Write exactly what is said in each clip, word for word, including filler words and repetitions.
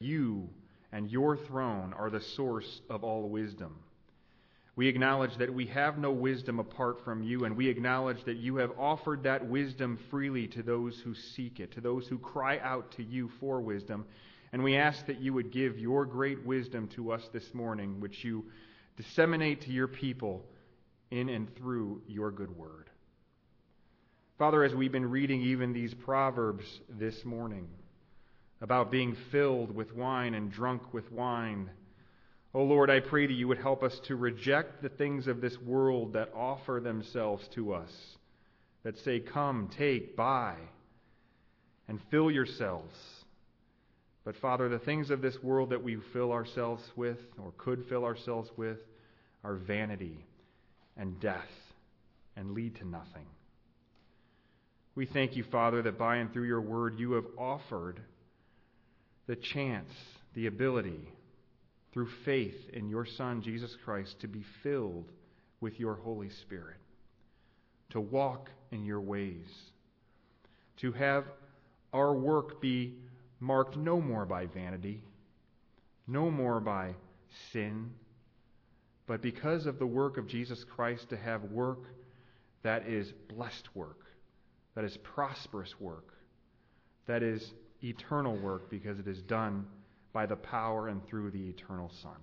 you and your throne are the source of all wisdom. We acknowledge that we have no wisdom apart from you, and we acknowledge that you have offered that wisdom freely to those who seek it, to those who cry out to you for wisdom. And we ask that you would give your great wisdom to us this morning, which you disseminate to your people in and through your good word. Father, as we've been reading even these Proverbs this morning about being filled with wine and drunk with wine, oh Lord, I pray that you would help us to reject the things of this world that offer themselves to us, that say, come, take, buy, and fill yourselves. But Father, the things of this world that we fill ourselves with, or could fill ourselves with, are vanity and death and lead to nothing. We thank you, Father, that by and through your word you have offered the chance, the ability, through faith in your Son, Jesus Christ, to be filled with your Holy Spirit, to walk in your ways, to have our work be marked no more by vanity, no more by sin, but because of the work of Jesus Christ, to have work that is blessed work, that is prosperous work, that is eternal work, because it is done by the power and through the eternal Son.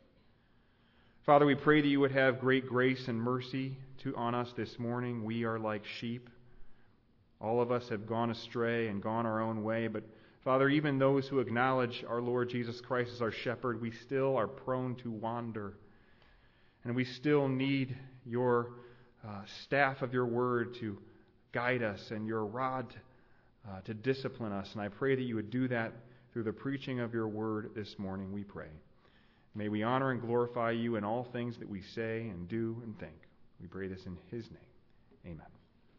Father, we pray that you would have great grace and mercy to, on us this morning. We are like sheep. All of us have gone astray and gone our own way, but Father, even those who acknowledge our Lord Jesus Christ as our shepherd, we still are prone to wander. And we still need your uh, staff of your word to guide us and your rod uh, to discipline us. And I pray that you would do that through the preaching of your word this morning, we pray. May we honor and glorify you in all things that we say and do and think. We pray this in his name. Amen.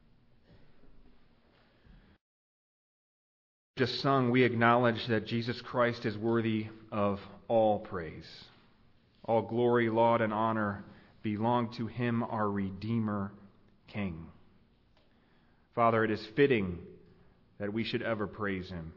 Just sung, we acknowledge that Jesus Christ is worthy of all praise. All glory, laud, and honor belong to him, our Redeemer, King. Father, it is fitting that we should ever praise him.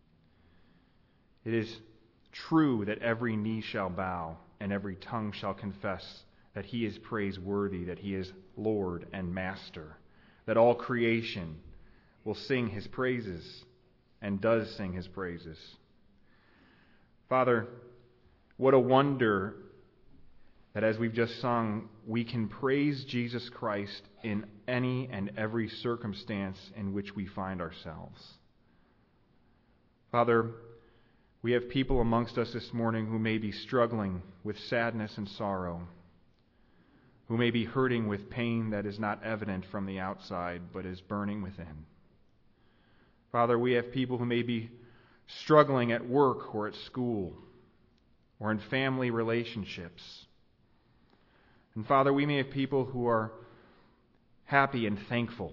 It is true that every knee shall bow and every tongue shall confess that he is praiseworthy, that he is Lord and Master, that all creation will sing his praises and does sing his praises. Father, what a wonder that as we've just sung, we can praise Jesus Christ in any and every circumstance in which we find ourselves. Father, we have people amongst us this morning who may be struggling with sadness and sorrow, who may be hurting with pain that is not evident from the outside but is burning within. Father, we have people who may be struggling at work or at school or in family relationships. And Father, we may have people who are happy and thankful.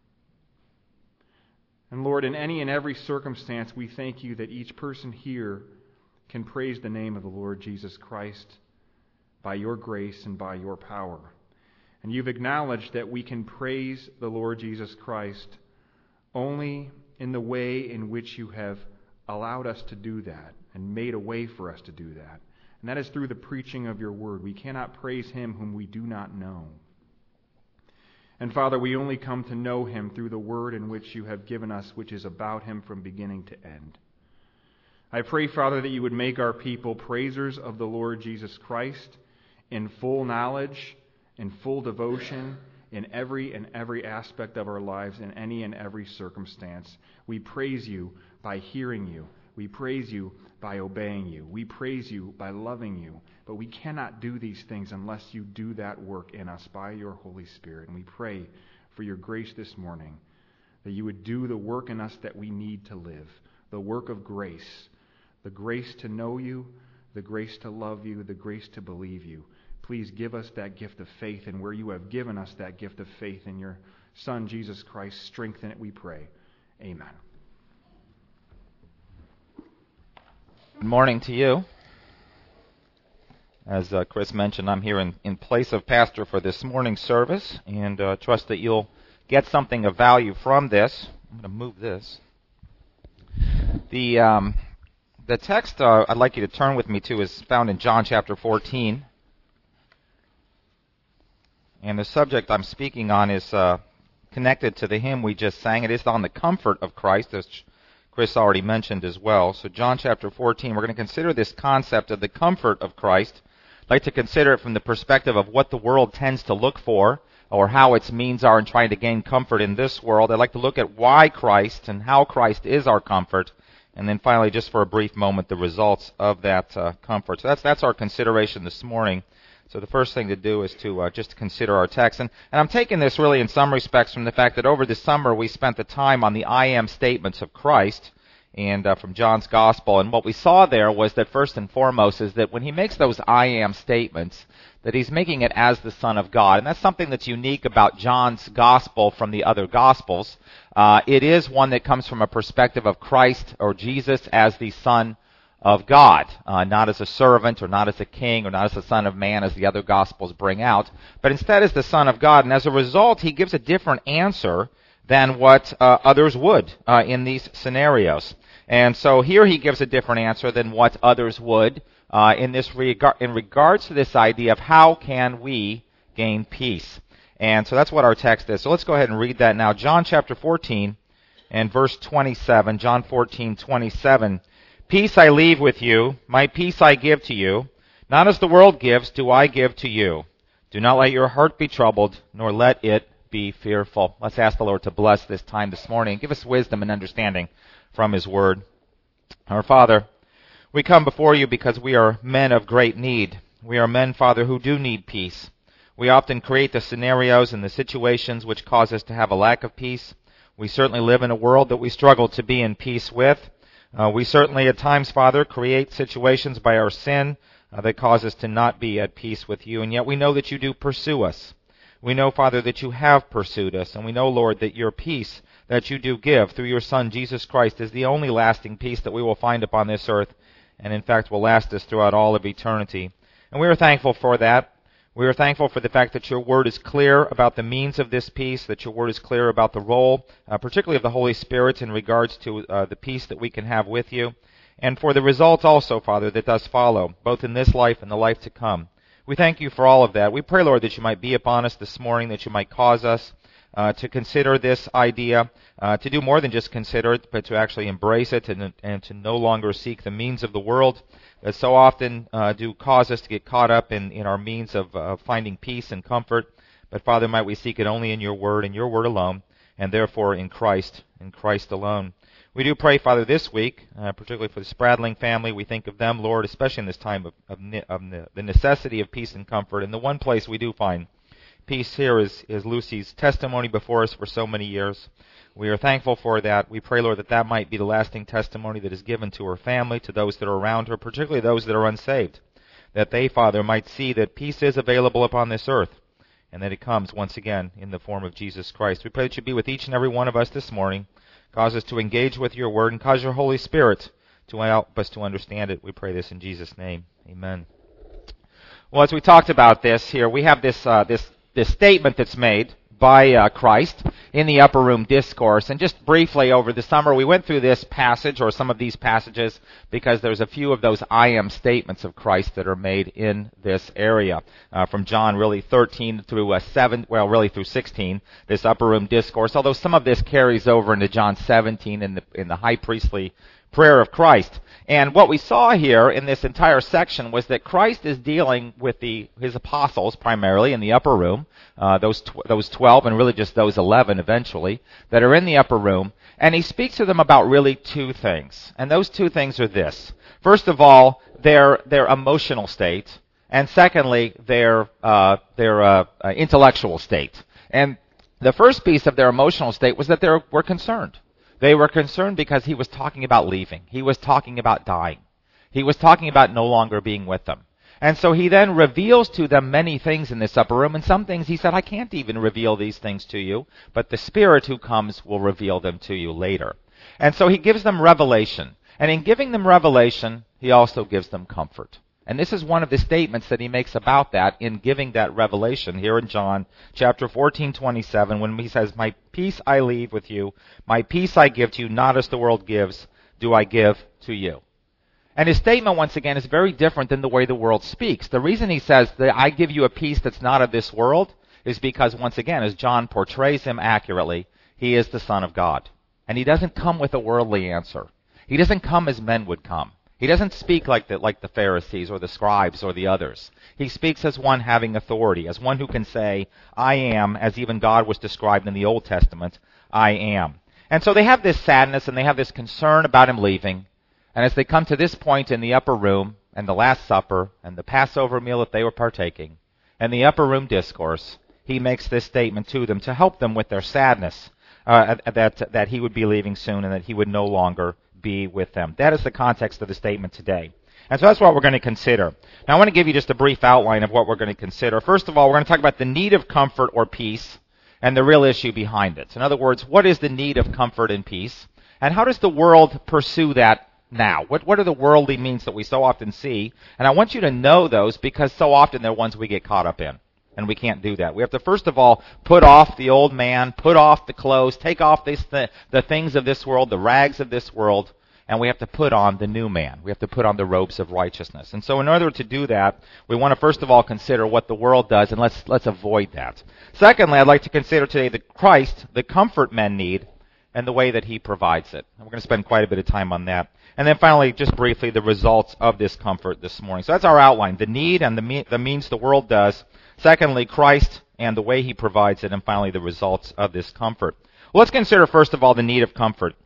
And Lord, in any and every circumstance, we thank you that each person here can praise the name of the Lord Jesus Christ by your grace and by your power. And you've acknowledged that we can praise the Lord Jesus Christ only in the way in which you have allowed us to do that and made a way for us to do that. And that is through the preaching of your word. We cannot praise him whom we do not know. And Father, we only come to know him through the word in which you have given us, which is about him from beginning to end. I pray, Father, that you would make our people praisers of the Lord Jesus Christ in full knowledge, in full devotion, in every and every aspect of our lives, in any and every circumstance. We praise you by hearing you. We praise you by obeying you. We praise you by loving you. But we cannot do these things unless you do that work in us by your Holy Spirit. And we pray for your grace this morning, that you would do the work in us that we need to live, the work of grace, the grace to know you, the grace to love you, the grace to believe you. Please give us that gift of faith, and where you have given us that gift of faith in your Son, Jesus Christ, strengthen it, we pray. Amen. Good morning to you. As uh, Chris mentioned, I'm here in, in place of pastor for this morning's service, and uh, trust that you'll get something of value from this. I'm going to move this. The um, The text uh, I'd like you to turn with me to is found in John chapter fourteen. And the subject I'm speaking on is uh, connected to the hymn we just sang. It is on the comfort of Christ, as Chris already mentioned as well. So John chapter fourteen, we're going to consider this concept of the comfort of Christ. I'd like to consider it from the perspective of what the world tends to look for, or how its means are in trying to gain comfort in this world. I'd like to look at why Christ and how Christ is our comfort. And then finally, just for a brief moment, the results of that uh, comfort. So that's that's our consideration this morning. So the first thing to do is to uh, just consider our text. And, and I'm taking this really in some respects from the fact that over the summer we spent the time on the I am statements of Christ and uh, from John's Gospel. And what we saw there was that first and foremost is that when he makes those I am statements, that he's making it as the Son of God. And that's something that's unique about John's Gospel from the other Gospels. Uh, it is one that comes from a perspective of Christ or Jesus as the Son of God, uh, not as a servant or not as a king or not as the Son of Man as the other Gospels bring out, but instead as the Son of God. And as a result, he gives a different answer than what uh, others would uh, in these scenarios. And so here he gives a different answer than what others would uh, in this reg- in regards to this idea of how can we gain peace. And so that's what our text is. So let's go ahead and read that now. John chapter fourteen and verse twenty-seven. John fourteen, twenty-seven. Peace I leave with you, my peace I give to you. Not as the world gives, do I give to you. Do not let your heart be troubled, nor let it be fearful. Let's ask the Lord to bless this time this morning. Give us wisdom and understanding from His Word. Our Father, we come before you because we are men of great need. We are men, Father, who do need peace. We often create the scenarios and the situations which cause us to have a lack of peace. We certainly live in a world that we struggle to be in peace with. Uh, we certainly at times, Father, create situations by our sin uh, that cause us to not be at peace with you, and yet we know that you do pursue us. We know, Father, that you have pursued us, and we know, Lord, that your peace that you do give through your Son, Jesus Christ, is the only lasting peace that we will find upon this earth, and in fact will last us throughout all of eternity. And we are thankful for that. We are thankful for the fact that your word is clear about the means of this peace, that your word is clear about the role, uh, particularly of the Holy Spirit in regards to uh, the peace that we can have with you, and for the results also, Father, that does follow, both in this life and the life to come. We thank you for all of that. We pray, Lord, that you might be upon us this morning, that you might cause us uh, to consider this idea, uh, to do more than just consider it, but to actually embrace it and, and to no longer seek the means of the world that so often uh, do cause us to get caught up in, in our means of uh, finding peace and comfort. But, Father, might we seek it only in your word and your word alone, and therefore in Christ, in Christ alone. We do pray, Father, this week, uh, particularly for the Spradling family. We think of them, Lord, especially in this time of, of, of the necessity of peace and comfort. And the one place we do find peace here is, is Lucy's testimony before us for so many years. We are thankful for that. We pray, Lord, that that might be the lasting testimony that is given to her family, to those that are around her, particularly those that are unsaved, that they, Father, might see that peace is available upon this earth, and that it comes once again in the form of Jesus Christ. We pray that you be with each and every one of us this morning. Cause us to engage with your word, and cause your Holy Spirit to help us to understand it. We pray this in Jesus' name. Amen. Well, as we talked about this here, we have this uh, this this statement that's made by uh, Christ in the upper room discourse. And just briefly over the summer, we went through this passage, or some of these passages, because there's a few of those I am statements of Christ that are made in this area. Uh, from John really thirteen through uh, seven, well, really through sixteen, this upper room discourse, although some of this carries over into John seventeen in the, in the high priestly prayer of Christ. And what we saw here in this entire section was that Christ is dealing with the his apostles primarily in the upper room, uh, those tw- those twelve and really just those eleven eventually that are in the upper room, and he speaks to them about really two things. And those two things are this: first of all, their their emotional state, and secondly, their uh, their uh, uh, intellectual state. And the first piece of their emotional state was that they were concerned. They were concerned because he was talking about leaving. He was talking about dying. He was talking about no longer being with them. And so he then reveals to them many things in this upper room, and some things he said, I can't even reveal these things to you, but the Spirit who comes will reveal them to you later. And so he gives them revelation. And in giving them revelation, he also gives them comfort. And this is one of the statements that he makes about that in giving that revelation here in John chapter fourteen, twenty-seven, when he says, my peace I leave with you, my peace I give to you, not as the world gives, do I give to you. And his statement, once again, is very different than the way the world speaks. The reason he says that I give you a peace that's not of this world is because, once again, as John portrays him accurately, he is the Son of God. And he doesn't come with a worldly answer. He doesn't come as men would come. He doesn't speak like the, like the Pharisees or the scribes or the others. He speaks as one having authority, as one who can say, I am, as even God was described in the Old Testament, I am. And so they have this sadness and they have this concern about him leaving. And as they come to this point in the upper room, and the Last Supper, and the Passover meal that they were partaking, and the upper room discourse, he makes this statement to them to help them with their sadness, uh, that, that he would be leaving soon and that he would no longer be with them. That is the context of the statement today. And so that's what we're going to consider. Now I want to give you just a brief outline of what we're going to consider. First of all, we're going to talk about the need of comfort or peace and the real issue behind it. In other words, what is the need of comfort and peace? And how does the world pursue that now? What, what are the worldly means that we so often see? And I want you to know those because so often they're ones we get caught up in. And we can't do that. We have to first of all put off the old man, put off the clothes, take off this, the, the things of this world, the rags of this world, and we have to put on the new man. We have to put on the robes of righteousness. And so in order to do that, we want to first of all consider what the world does, and let's let's avoid that. Secondly, I'd like to consider today the Christ, the comfort men need, and the way that he provides it. And we're going to spend quite a bit of time on that. And then finally, just briefly, the results of this comfort this morning. So that's our outline, the need and the, me- the means the world does. Secondly, Christ and the way he provides it. And finally, the results of this comfort. Well, let's consider, first of all, the need of comfort.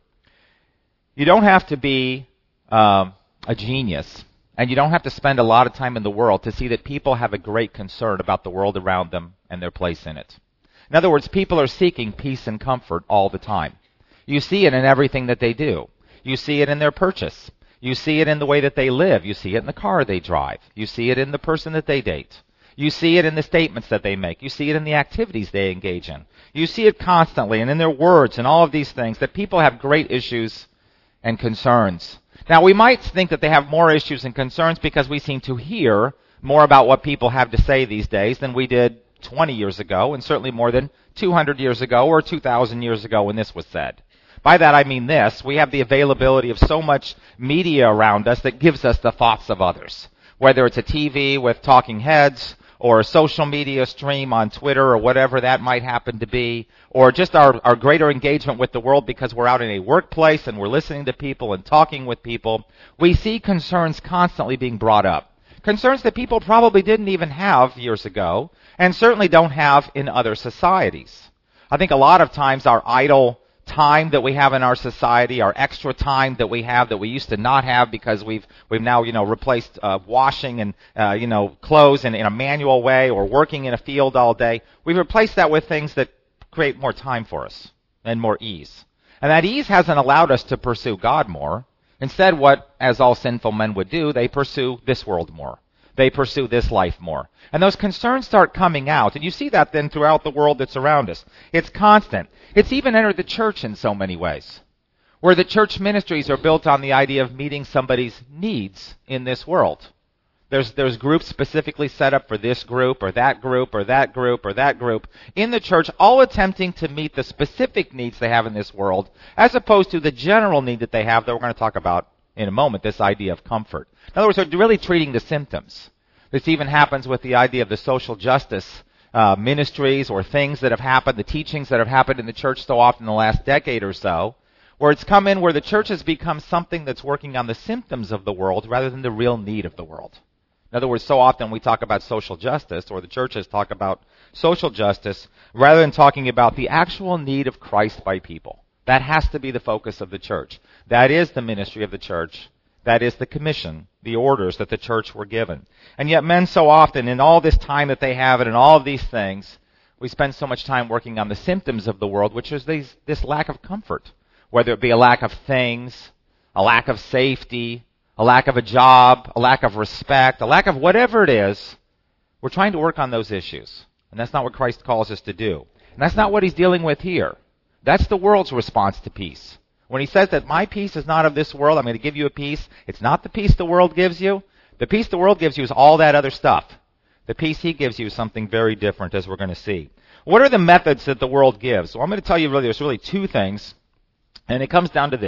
You don't have to be um, a genius, and you don't have to spend a lot of time in the world to see that people have a great concern about the world around them and their place in it. In other words, people are seeking peace and comfort all the time. You see it in everything that they do. You see it in their purchase. You see it in the way that they live. You see it in the car they drive. You see it in the person that they date. You see it in the statements that they make. You see it in the activities they engage in. You see it constantly and in their words and all of these things that people have great issues and concerns. Now, we might think that they have more issues and concerns because we seem to hear more about what people have to say these days than we did twenty years ago, and certainly more than two hundred years ago or two thousand years ago when this was said. By that I mean this: we have the availability of so much media around us that gives us the thoughts of others. Whether it's a T V with talking heads, or a social media stream on Twitter, or whatever that might happen to be, or just our, our greater engagement with the world because we're out in a workplace and we're listening to people and talking with people, we see concerns constantly being brought up. Concerns that people probably didn't even have years ago, and certainly don't have in other societies. I think a lot of times our idle time that we have in our society, our extra time that we have that we used to not have because we've we've now you know replaced uh, washing and uh, you know clothes in, in a manual way or working in a field all day. We've replaced that with things that create more time for us and more ease. And that ease hasn't allowed us to pursue God more. Instead, what, as all sinful men would do, they pursue this world more. They pursue this life more. And those concerns start coming out. And you see that then throughout the world that's around us. It's constant. It's even entered the church in so many ways, where the church ministries are built on the idea of meeting somebody's needs in this world. There's, there's groups specifically set up for this group or that group or that group or that group in the church, all attempting to meet the specific needs they have in this world, as opposed to the general need that they have that we're going to talk about in a moment, this idea of comfort. In other words, they're really treating the symptoms. This even happens with the idea of the social justice uh, ministries or things that have happened, the teachings that have happened in the church so often in the last decade or so, where it's come in where the church has become something that's working on the symptoms of the world rather than the real need of the world. In other words, so often we talk about social justice, or the churches talk about social justice, rather than talking about the actual need of Christ by people. That has to be the focus of the church. That is the ministry of the church. That is the commission, the orders that the church were given. And yet men so often, in all this time that they have and in all of these things, we spend so much time working on the symptoms of the world, which is these, this lack of comfort. Whether it be a lack of things, a lack of safety, a lack of a job, a lack of respect, a lack of whatever it is, we're trying to work on those issues. And that's not what Christ calls us to do. And that's not what he's dealing with here. That's the world's response to peace. When he says that my peace is not of this world, I'm going to give you a peace, it's not the peace the world gives you. The peace the world gives you is all that other stuff. The peace he gives you is something very different, as we're going to see. What are the methods that the world gives? Well, I'm going to tell you really, there's really two things, and it comes down to this.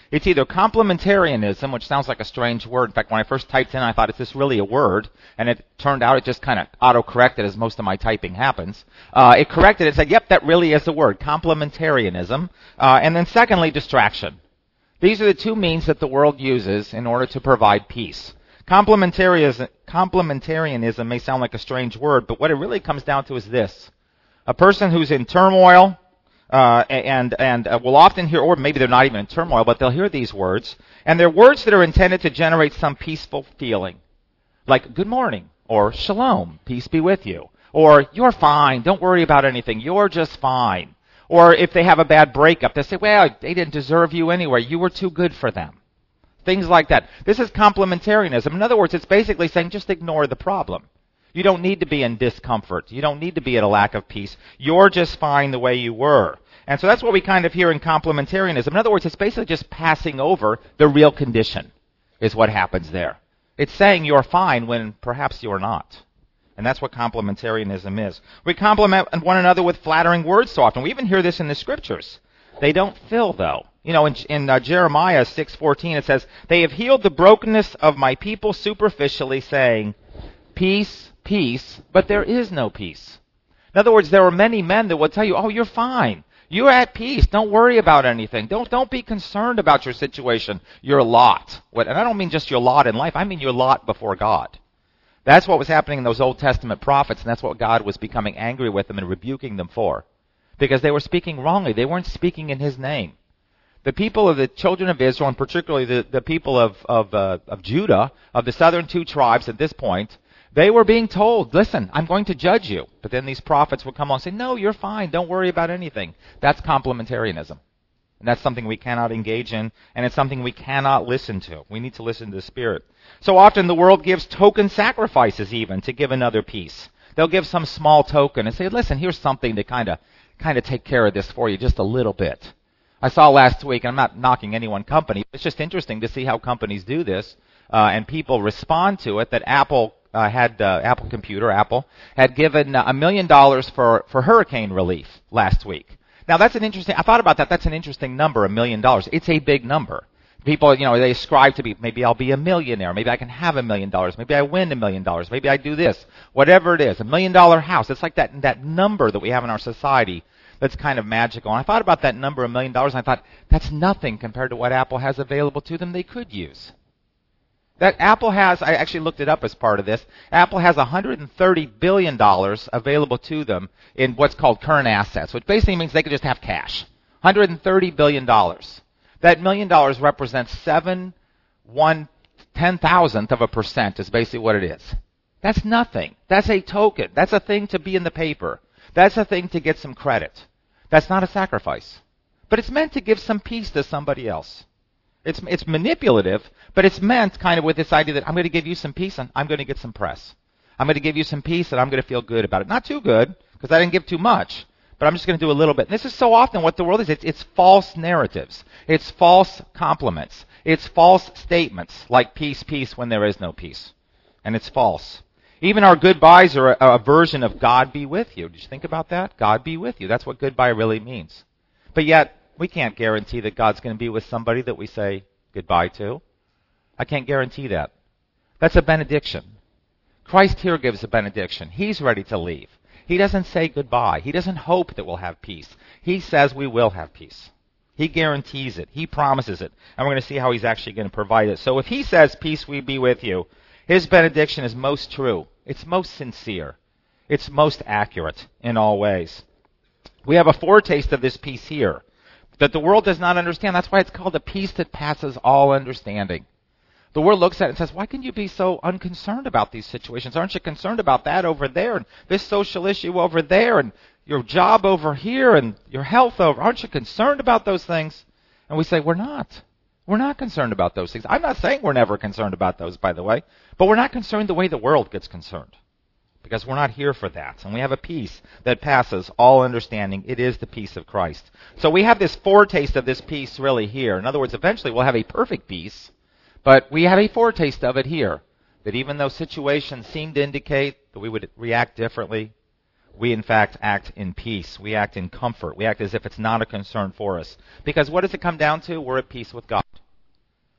It's either complementarianism, which sounds like a strange word. In fact, when I first typed in, I thought, is this really a word? And it turned out it just kind of auto-corrected as most of my typing happens. Uh, it corrected it, said, yep, that really is a word, complementarianism. Uh, and then secondly, distraction. These are the two means that the world uses in order to provide peace. Complementarianism, complementarianism may sound like a strange word, but what it really comes down to is this. A person who's in turmoil, uh, and, and uh, will often hear, or maybe they're not even in turmoil, but they'll hear these words, and they're words that are intended to generate some peaceful feeling. Like, good morning, or shalom, peace be with you. Or, you're fine, don't worry about anything, you're just fine. Or if they have a bad breakup, they say, well, they didn't deserve you anyway, you were too good for them. Things like that. This is complementarianism. In other words, it's basically saying just ignore the problem. You don't need to be in discomfort. You don't need to be at a lack of peace. You're just fine the way you were. And so that's what we kind of hear in complementarianism. In other words, it's basically just passing over the real condition is what happens there. It's saying you're fine when perhaps you're not. And that's what complementarianism is. We compliment one another with flattering words so often. We even hear this in the Scriptures. They don't fill, though. You know, in, in uh, Jeremiah six fourteen, it says, they have healed the brokenness of my people superficially, saying, peace, peace, but there is no peace. In other words, there are many men that will tell you, oh, you're fine. You're at peace. Don't worry about anything. Don't don't be concerned about your situation, your lot. What, and I don't mean just your lot in life. I mean your lot before God. That's what was happening in those Old Testament prophets, and that's what God was becoming angry with them and rebuking them for. Because they were speaking wrongly. They weren't speaking in His name. The people of the children of Israel, and particularly the, the people of, of, uh, of Judah, of the southern two tribes at this point, they were being told, listen, I'm going to judge you. But then these prophets would come on and say, no, you're fine. Don't worry about anything. That's complementarianism. And that's something we cannot engage in, and it's something we cannot listen to. We need to listen to the Spirit. So often the world gives token sacrifices even to give another peace. They'll give some small token and say, listen, here's something to kind of kind of take care of this for you just a little bit. I saw last week, and I'm not knocking any one company, it's just interesting to see how companies do this, uh, and people respond to it, that Apple uh, had, uh, Apple Computer, Apple, had given a million dollars for, for hurricane relief last week. Now that's an interesting, I thought about that, that's an interesting number, a million dollars. It's a big number. People, you know, they ascribe to be, maybe I'll be a millionaire, maybe I can have a million dollars, maybe I win a million dollars, maybe I do this, whatever it is, a million dollar house. It's like that, that number that we have in our society that's kind of magical. And I thought about that number, a million dollars, and I thought, that's nothing compared to what Apple has available to them they could use. That Apple has, I actually looked it up as part of this, Apple has one hundred thirty billion dollars available to them in what's called current assets, which basically means they could just have cash. one hundred thirty billion dollars. That million dollars represents seven, one, ten thousandth of a percent is basically what it is. That's nothing. That's a token. That's a thing to be in the paper. That's a thing to get some credit. That's not a sacrifice. But it's meant to give some peace to somebody else. It's it's manipulative, but it's meant kind of with this idea that I'm going to give you some peace and I'm going to get some press. I'm going to give you some peace and I'm going to feel good about it. Not too good, because I didn't give too much, but I'm just going to do a little bit. And this is so often what the world is. It's, it's false narratives. It's false compliments. It's false statements like peace, peace when there is no peace. And it's false. Even our goodbyes are a, a version of God be with you. Did you think about that? God be with you. That's what goodbye really means. But yet, we can't guarantee that God's going to be with somebody that we say goodbye to. I can't guarantee that. That's a benediction. Christ here gives a benediction. He's ready to leave. He doesn't say goodbye. He doesn't hope that we'll have peace. He says we will have peace. He guarantees it. He promises it. And we're going to see how He's actually going to provide it. So if He says, peace we be with you, His benediction is most true. It's most sincere. It's most accurate in all ways. We have a foretaste of this peace here that the world does not understand. That's why it's called a peace that passes all understanding. The world looks at it and says, why can you be so unconcerned about these situations? Aren't you concerned about that over there and this social issue over there and your job over here and your health over? Aren't you concerned about those things? And we say, we're not. We're not concerned about those things. I'm not saying we're never concerned about those, by the way, but we're not concerned the way the world gets concerned, because we're not here for that. And we have a peace that passes all understanding. It is the peace of Christ. So we have this foretaste of this peace really here. In other words, eventually we'll have a perfect peace, but we have a foretaste of it here, that even though situations seem to indicate that we would react differently, we in fact act in peace. We act in comfort. We act as if it's not a concern for us. Because what does it come down to? We're at peace with God.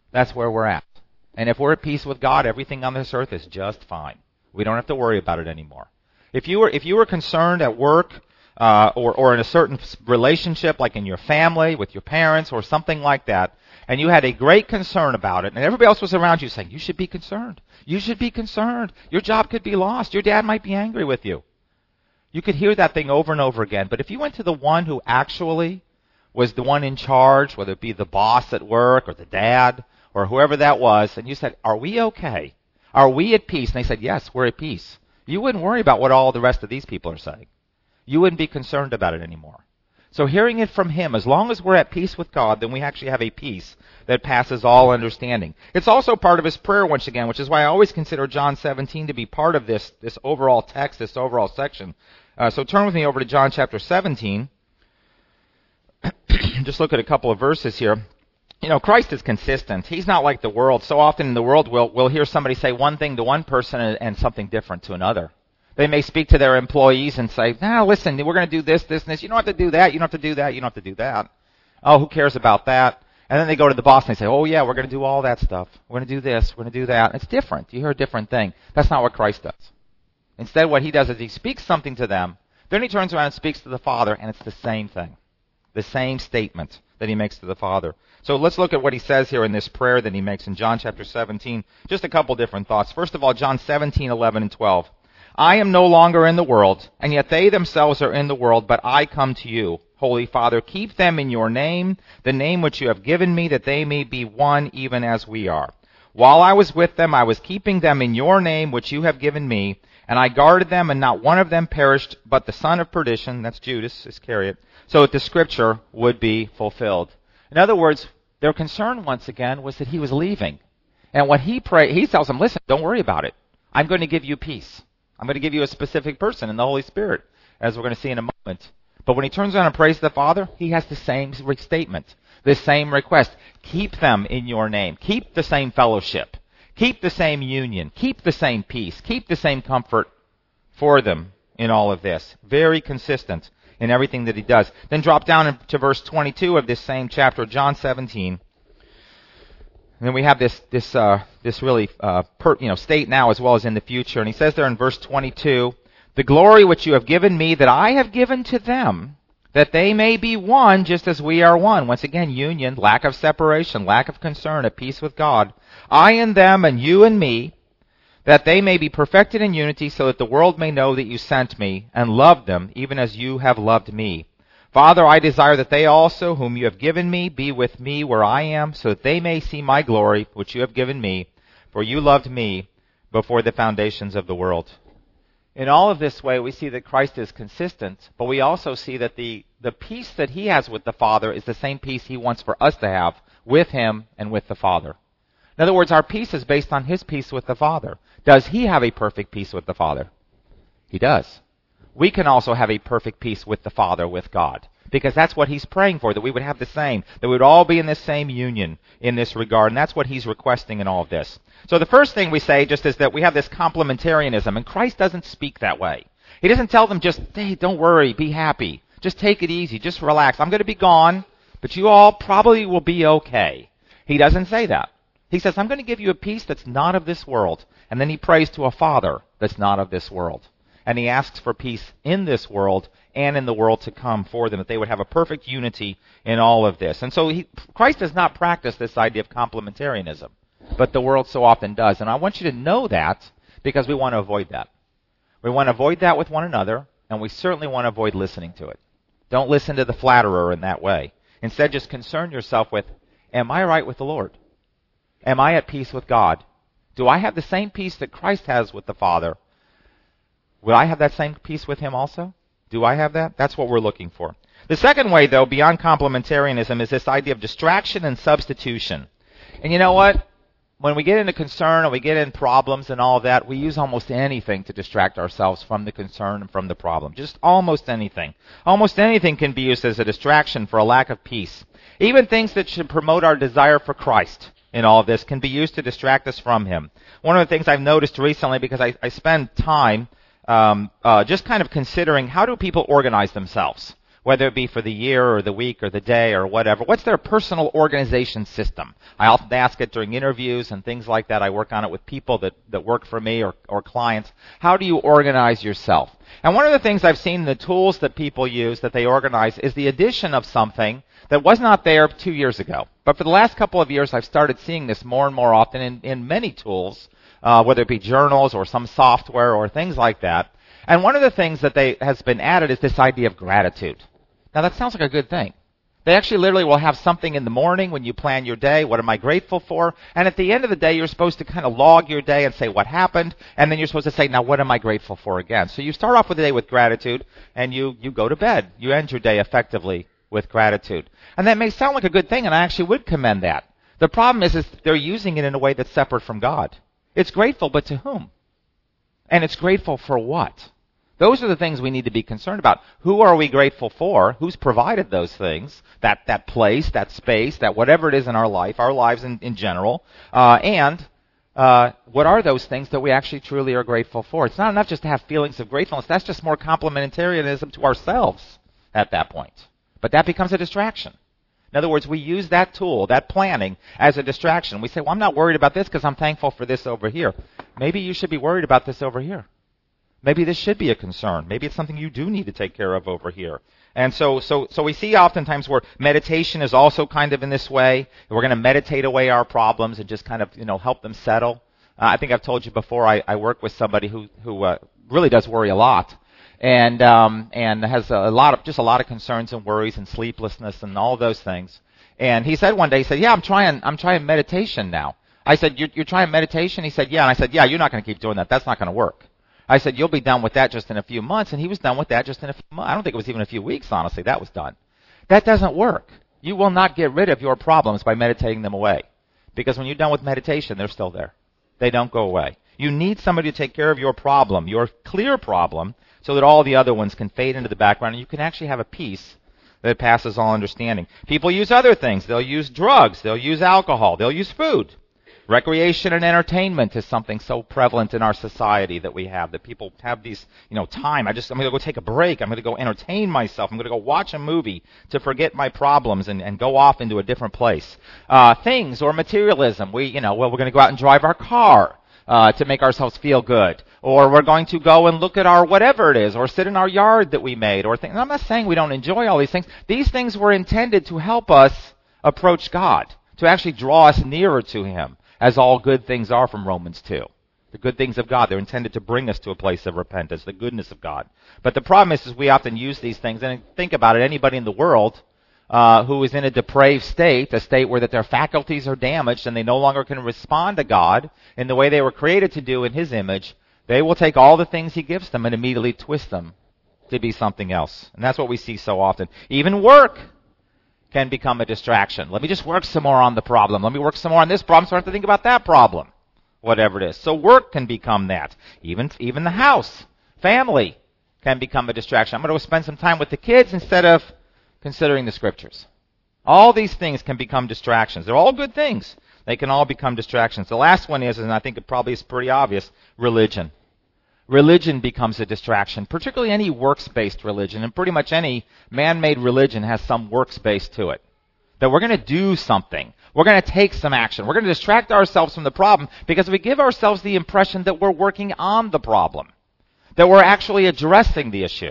That's where we're at. And if we're at peace with God, everything on this earth is just fine. We don't have to worry about it anymore. If you were, if you were concerned at work, uh, or, or in a certain relationship, like in your family, with your parents, or something like that, and you had a great concern about it, and everybody else was around you saying, you should be concerned. You should be concerned. Your job could be lost. Your dad might be angry with you. You could hear that thing over and over again. But if you went to the one who actually was the one in charge, whether it be the boss at work or the dad or whoever that was, and you said, are we okay? Are we at peace? And they said, yes, we're at peace. You wouldn't worry about what all the rest of these people are saying. You wouldn't be concerned about it anymore. So hearing it from him, as long as we're at peace with God, then we actually have a peace that passes all understanding. It's also part of his prayer once again, which is why I always consider John seventeen to be part of this, this overall text, this overall section. Uh, so turn with me over to John chapter seventeen. Just look at a couple of verses here. You know, Christ is consistent. He's not like the world. So often in the world, we'll, we'll hear somebody say one thing to one person and, and something different to another. They may speak to their employees and say, nah, listen, we're going to do this, this, and this. You don't have to do that. You don't have to do that. You don't have to do that. Oh, who cares about that? And then they go to the boss and they say, oh, yeah, we're going to do all that stuff. We're going to do this. We're going to do that. It's different. You hear a different thing. That's not what Christ does. Instead, what he does is he speaks something to them. Then he turns around and speaks to the Father, and it's the same thing. The same statement that he makes to the Father. So let's look at what he says here in this prayer that he makes in John chapter seventeen. Just a couple different thoughts. First of all, John seventeen, eleven, and twelve. I am no longer in the world, and yet they themselves are in the world, but I come to you. Holy Father, keep them in your name, the name which you have given me, that they may be one even as we are. While I was with them, I was keeping them in your name which you have given me, and I guarded them, and not one of them perished, but the son of perdition, that's Judas Iscariot, so that the scripture would be fulfilled. In other words, their concern once again was that he was leaving. And what he pray, he tells them, listen, don't worry about it. I'm going to give you peace. I'm going to give you a specific person in the Holy Spirit, as we're going to see in a moment. But when he turns around and prays the Father, he has the same statement, the same request. Keep them in your name. Keep the same fellowship. Keep the same union. Keep the same peace. Keep the same comfort for them in all of this. Very consistent in everything that he does. Then drop down to verse twenty-two of this same chapter, John seventeen. And then we have this this uh, this really uh, per, you know state now as well as in the future. And he says there in verse twenty-two, the glory which you have given me, that I have given to them, that they may be one just as we are one. Once again, union, lack of separation, lack of concern, at peace with God. I and them and you and me, that they may be perfected in unity, so that the world may know that you sent me and loved them, even as you have loved me. Father, I desire that they also, whom you have given me, be with me where I am, so that they may see my glory, which you have given me, for you loved me before the foundations of the world. In all of this way, we see that Christ is consistent, but we also see that the, the peace that he has with the Father is the same peace he wants for us to have with him and with the Father. In other words, our peace is based on his peace with the Father. Does he have a perfect peace with the Father? He does. We can also have a perfect peace with the Father, with God, because that's what he's praying for, that we would have the same, that we would all be in this same union in this regard, and that's what he's requesting in all of this. So the first thing we say just is that we have this complementarianism, and Christ doesn't speak that way. He doesn't tell them just, hey, don't worry, be happy, just take it easy, just relax. I'm going to be gone, but you all probably will be okay. He doesn't say that. He says, I'm going to give you a peace that's not of this world. And then he prays to a Father that's not of this world. And he asks for peace in this world and in the world to come for them, that they would have a perfect unity in all of this. And so he, Christ does not practice this idea of complementarianism, but the world so often does. And I want you to know that because we want to avoid that. We want to avoid that with one another, and we certainly want to avoid listening to it. Don't listen to the flatterer in that way. Instead, just concern yourself with, am I right with the Lord? Am I at peace with God? Do I have the same peace that Christ has with the Father? Will I have that same peace with him also? Do I have that? That's what we're looking for. The second way, though, beyond complementarianism, is this idea of distraction and substitution. And you know what? When we get into concern and we get in problems and all of that, we use almost anything to distract ourselves from the concern and from the problem. Just almost anything. Almost anything can be used as a distraction for a lack of peace. Even things that should promote our desire for Christ in all of this can be used to distract us from him. One of the things I've noticed recently, because I, I spend time um, uh, just kind of considering how do people organize themselves whether it be for the year or the week or the day or whatever. What's their personal organization system? I often ask it during interviews and things like that. I work on it with people that, that work for me or, or clients. How do you organize yourself? And one of the things I've seen in the tools that people use that they organize is the addition of something that was not there two years ago. But for the last couple of years, I've started seeing this more and more often in, in many tools, uh, whether it be journals or some software or things like that. And one of the things that they has been added is this idea of gratitude. Now, that sounds like a good thing. They actually literally will have something in the morning when you plan your day. What am I grateful for? And at the end of the day, you're supposed to kind of log your day and say what happened. And then you're supposed to say, now what am I grateful for again? So you start off with the day with gratitude, and you, you go to bed. You end your day effectively with gratitude. And that may sound like a good thing, and I actually would commend that. The problem is, is they're using it in a way that's separate from God. It's grateful, but to whom? And it's grateful for what? Those are the things we need to be concerned about. Who are we grateful for? Who's provided those things? That that place, that space, that whatever it is in our life, our lives in, in general. Uh, and uh, what are those things that we actually truly are grateful for? It's not enough just to have feelings of gratefulness. That's just more complementarianism to ourselves at that point. But that becomes a distraction. In other words, we use that tool, that planning, as a distraction. We say, well, I'm not worried about this because I'm thankful for this over here. Maybe you should be worried about this over here. Maybe this should be a concern. Maybe it's something you do need to take care of over here. And so so, so we see oftentimes where meditation is also kind of in this way. We're going to meditate away our problems and just kind of, you know, help them settle. Uh, I think I've told you before, I, I work with somebody who, who uh, really does worry a lot. And um, and has a lot of just a lot of concerns and worries and sleeplessness and all those things. And he said one day, he said, "Yeah, I'm trying I'm trying meditation now." I said, "You're, you're trying meditation?" He said, "Yeah." And I said, "Yeah, you're not going to keep doing that. That's not going to work." I said, "You'll be done with that just in a few months." And he was done with that just in a few months. I don't think it was even a few weeks, honestly. That was done. That doesn't work. You will not get rid of your problems by meditating them away, because when you're done with meditation, they're still there. They don't go away. You need somebody to take care of your problem, your clear problem, so that all the other ones can fade into the background and you can actually have a peace that passes all understanding. People use other things. They'll use drugs. They'll use alcohol. They'll use food. Recreation and entertainment is something so prevalent in our society that we have, that people have these, you know, time. I just, I'm going to go take a break. I'm going to go entertain myself. I'm going to go watch a movie to forget my problems and, and go off into a different place. Uh, things or materialism. We, you know, well, we're going to go out and drive our car uh, to make ourselves feel good. Or we're going to go and look at our whatever it is, or sit in our yard that we made, or things. I'm not saying we don't enjoy all these things. These things were intended to help us approach God, to actually draw us nearer to Him, as all good things are from Romans two. The good things of God, they're intended to bring us to a place of repentance, the goodness of God. But the problem is, is we often use these things, and think about it, anybody in the world uh, who is in a depraved state, a state where that their faculties are damaged and they no longer can respond to God in the way they were created to do in His image, they will take all the things He gives them and immediately twist them to be something else. And that's what we see so often. Even work can become a distraction. Let me just work some more on the problem. Let me work some more on this problem so I don't have to think about that problem. Whatever it is. So work can become that. Even, even the house, family can become a distraction. I'm going to spend some time with the kids instead of considering the Scriptures. All these things can become distractions. They're all good things. They can all become distractions. The last one is, and I think it probably is pretty obvious, religion. Religion becomes a distraction, particularly any works-based religion, and pretty much any man-made religion has some works-based to it. That we're going to do something. We're going to take some action. We're going to distract ourselves from the problem because we give ourselves the impression that we're working on the problem, that we're actually addressing the issue.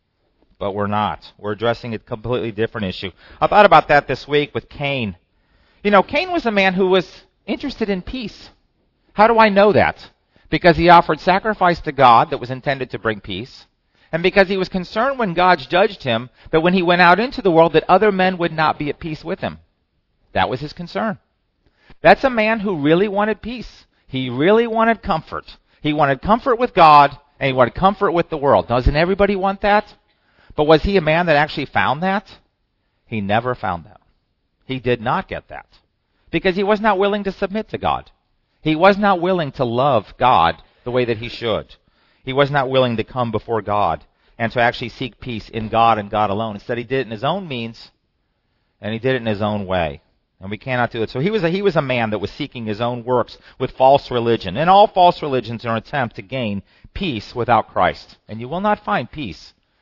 But we're not. We're addressing a completely different issue. I thought about that this week with Cain. You know, Cain was a man who was interested in peace. How do I know that? Because he offered sacrifice to God that was intended to bring peace, and because he was concerned when God judged him that when he went out into the world that other men would not be at peace with him. That was his concern. That's a man who really wanted peace. He really wanted comfort. He wanted comfort with God, and he wanted comfort with the world. Doesn't everybody want that? But was he a man that actually found that? He never found that. He did not get that. Because he was not willing to submit to God. He was not willing to love God the way that he should. He was not willing to come before God and to actually seek peace in God and God alone. Instead, he did it in his own means, and he did it in his own way. And we cannot do it. So he was a, he was a man that was seeking his own works with false religion. And all false religions are an attempt to gain peace without Christ. And you will not find peace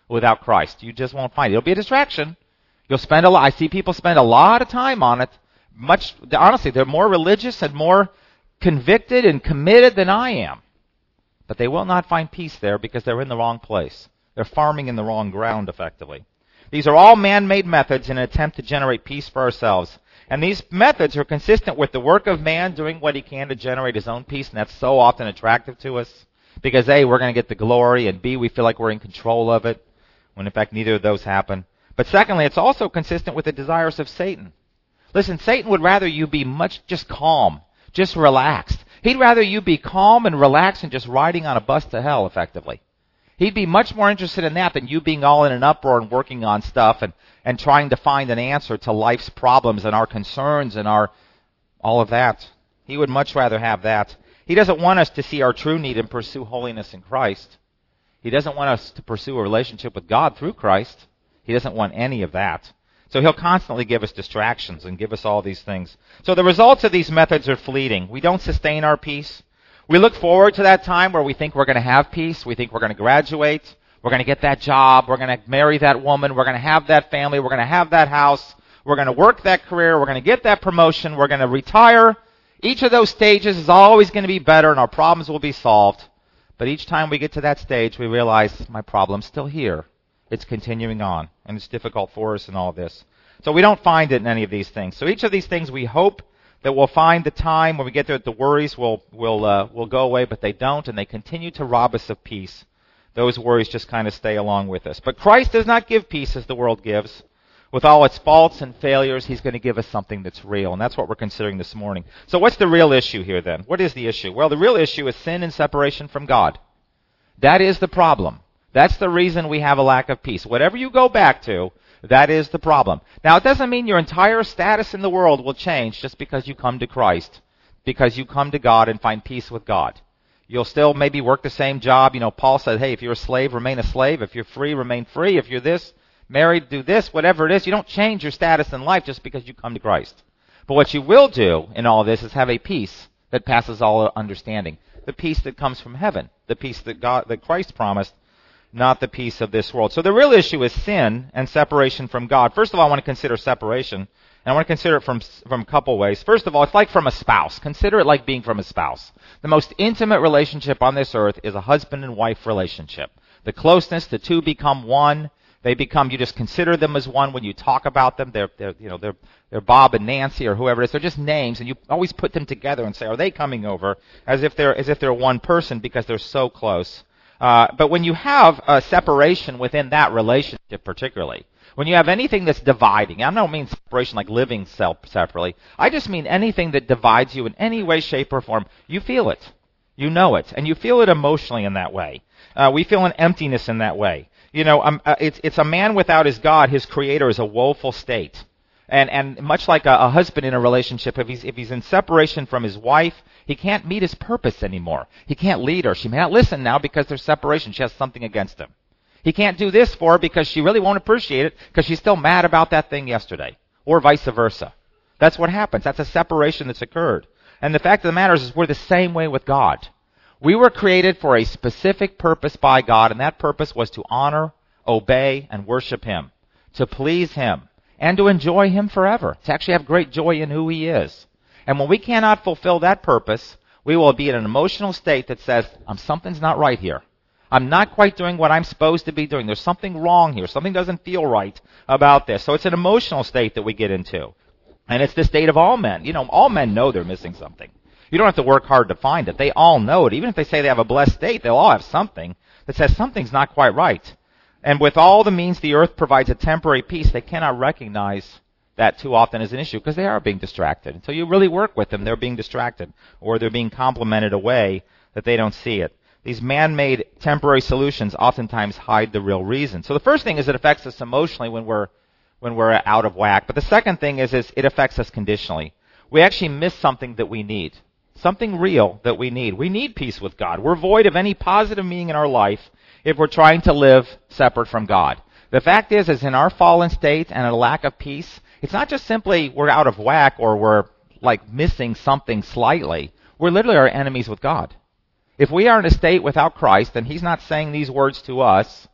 without Christ. You just won't find it. It'll be a distraction. You'll spend a lot. I see people spend a lot of time on it. Much, honestly, they're more religious and more convicted and committed than I am. But they will not find peace there because they're in the wrong place. They're farming in the wrong ground, effectively. These are all man-made methods in an attempt to generate peace for ourselves. And these methods are consistent with the work of man doing what he can to generate his own peace, and that's so often attractive to us. Because A, we're going to get the glory, and B, we feel like we're in control of it, when in fact neither of those happen. But secondly, it's also consistent with the desires of Satan. Listen, Satan would rather you be much just calm, just relaxed. He'd rather you be calm and relaxed and just riding on a bus to hell, effectively. He'd be much more interested in that than you being all in an uproar and working on stuff and, and trying to find an answer to life's problems and our concerns and our all of that. He would much rather have that. He doesn't want us to see our true need and pursue holiness in Christ. He doesn't want us to pursue a relationship with God through Christ. He doesn't want any of that. So he'll constantly give us distractions and give us all these things. So the results of these methods are fleeting. We don't sustain our peace. We look forward to that time where we think we're going to have peace. We think we're going to graduate. We're going to get that job. We're going to marry that woman. We're going to have that family. We're going to have that house. We're going to work that career. We're going to get that promotion. We're going to retire. Each of those stages is always going to be better and our problems will be solved. But each time we get to that stage, we realize my problem's still here. It's continuing on, and it's difficult for us in all of this. So we don't find it in any of these things. So each of these things we hope that we'll find the time when we get there that the worries will will uh, will go away, but they don't, and they continue to rob us of peace. Those worries just kind of stay along with us. But Christ does not give peace as the world gives. With all its faults and failures, he's going to give us something that's real, and that's what we're considering this morning. So what's the real issue here then? What is the issue? Well, the real issue is sin and separation from God. That is the problem. That's the reason we have a lack of peace. Whatever you go back to, that is the problem. Now, it doesn't mean your entire status in the world will change just because you come to Christ, because you come to God and find peace with God. You'll still maybe work the same job. You know, Paul said, hey, if you're a slave, remain a slave. If you're free, remain free. If you're this, married, do this, whatever it is. You don't change your status in life just because you come to Christ. But what you will do in all this is have a peace that passes all understanding. The peace that comes from heaven. The peace that God, that Christ promised, not the peace of this world. So the real issue is sin and separation from God. First of all, I want to consider separation. And I want to consider it from, from a couple ways. First of all, it's like from a spouse. Consider it like being from a spouse. The most intimate relationship on this earth is a husband and wife relationship. The closeness, the two become one. They become, you just consider them as one when you talk about them. They're, they're, you know, they're, they're Bob and Nancy or whoever it is. They're just names, and you always put them together and say, are they coming over? As if they're, as if they're one person because they're so close. Uh, but when you have a separation within that relationship particularly, when you have anything that's dividing, I don't mean separation like living separately, I just mean anything that divides you in any way, shape, or form, you feel it. You know it. And you feel it emotionally in that way. Uh, we feel an emptiness in that way. You know, um, uh, it's, it's a man without his God, his creator, is a woeful state. And, and much like a, a husband in a relationship, if he's, if he's in separation from his wife, he can't meet his purpose anymore. He can't lead her. She may not listen now because there's separation. She has something against him. He can't do this for her because she really won't appreciate it because she's still mad about that thing yesterday. Or vice versa. That's what happens. That's a separation that's occurred. And the fact of the matter is, is we're the same way with God. We were created for a specific purpose by God, and that purpose was to honor, obey, and worship him. To please him. And to enjoy him forever. To actually have great joy in who he is. And when we cannot fulfill that purpose, we will be in an emotional state that says, um, something's not right here. I'm not quite doing what I'm supposed to be doing. There's something wrong here. Something doesn't feel right about this. So it's an emotional state that we get into. And it's the state of all men. You know, all men know they're missing something. You don't have to work hard to find it. They all know it. Even if they say they have a blessed state, they'll all have something that says something's not quite right. And with all the means the earth provides a temporary peace, they cannot recognize that too often as an issue because they are being distracted. Until you really work with them, they're being distracted or they're being complimented away that they don't see it. These man-made temporary solutions oftentimes hide the real reason. So the first thing is it affects us emotionally when we're when we're out of whack. But the second thing is, is it affects us conditionally. We actually miss something that we need. Something real that we need. We need peace with God. We're void of any positive meaning in our life if we're trying to live separate from God. The fact is, is in our fallen state and a lack of peace, it's not just simply we're out of whack or we're like missing something slightly. We're literally our enemies with God. If we are in a state without Christ, and he's not saying these words to us,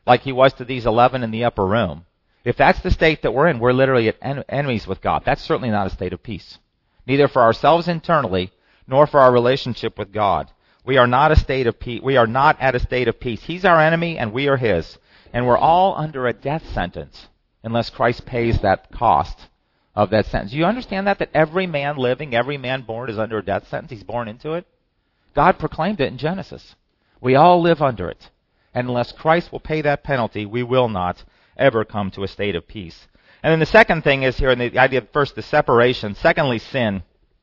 like he was to these eleven in the upper room, if that's the state that we're in, we're literally at en- enemies with God. That's certainly not a state of peace, neither for ourselves internally nor for our relationship with God. We are not a state of peace. We are not at a state of peace. He's our enemy and we are his. And we're all under a death sentence unless Christ pays that cost of that sentence. Do you understand that? That every man living, every man born is under a death sentence? He's born into it? God proclaimed it in Genesis. We all live under it. And unless Christ will pay that penalty, we will not ever come to a state of peace. And then the second thing is here, in the idea of first the separation. Secondly, sin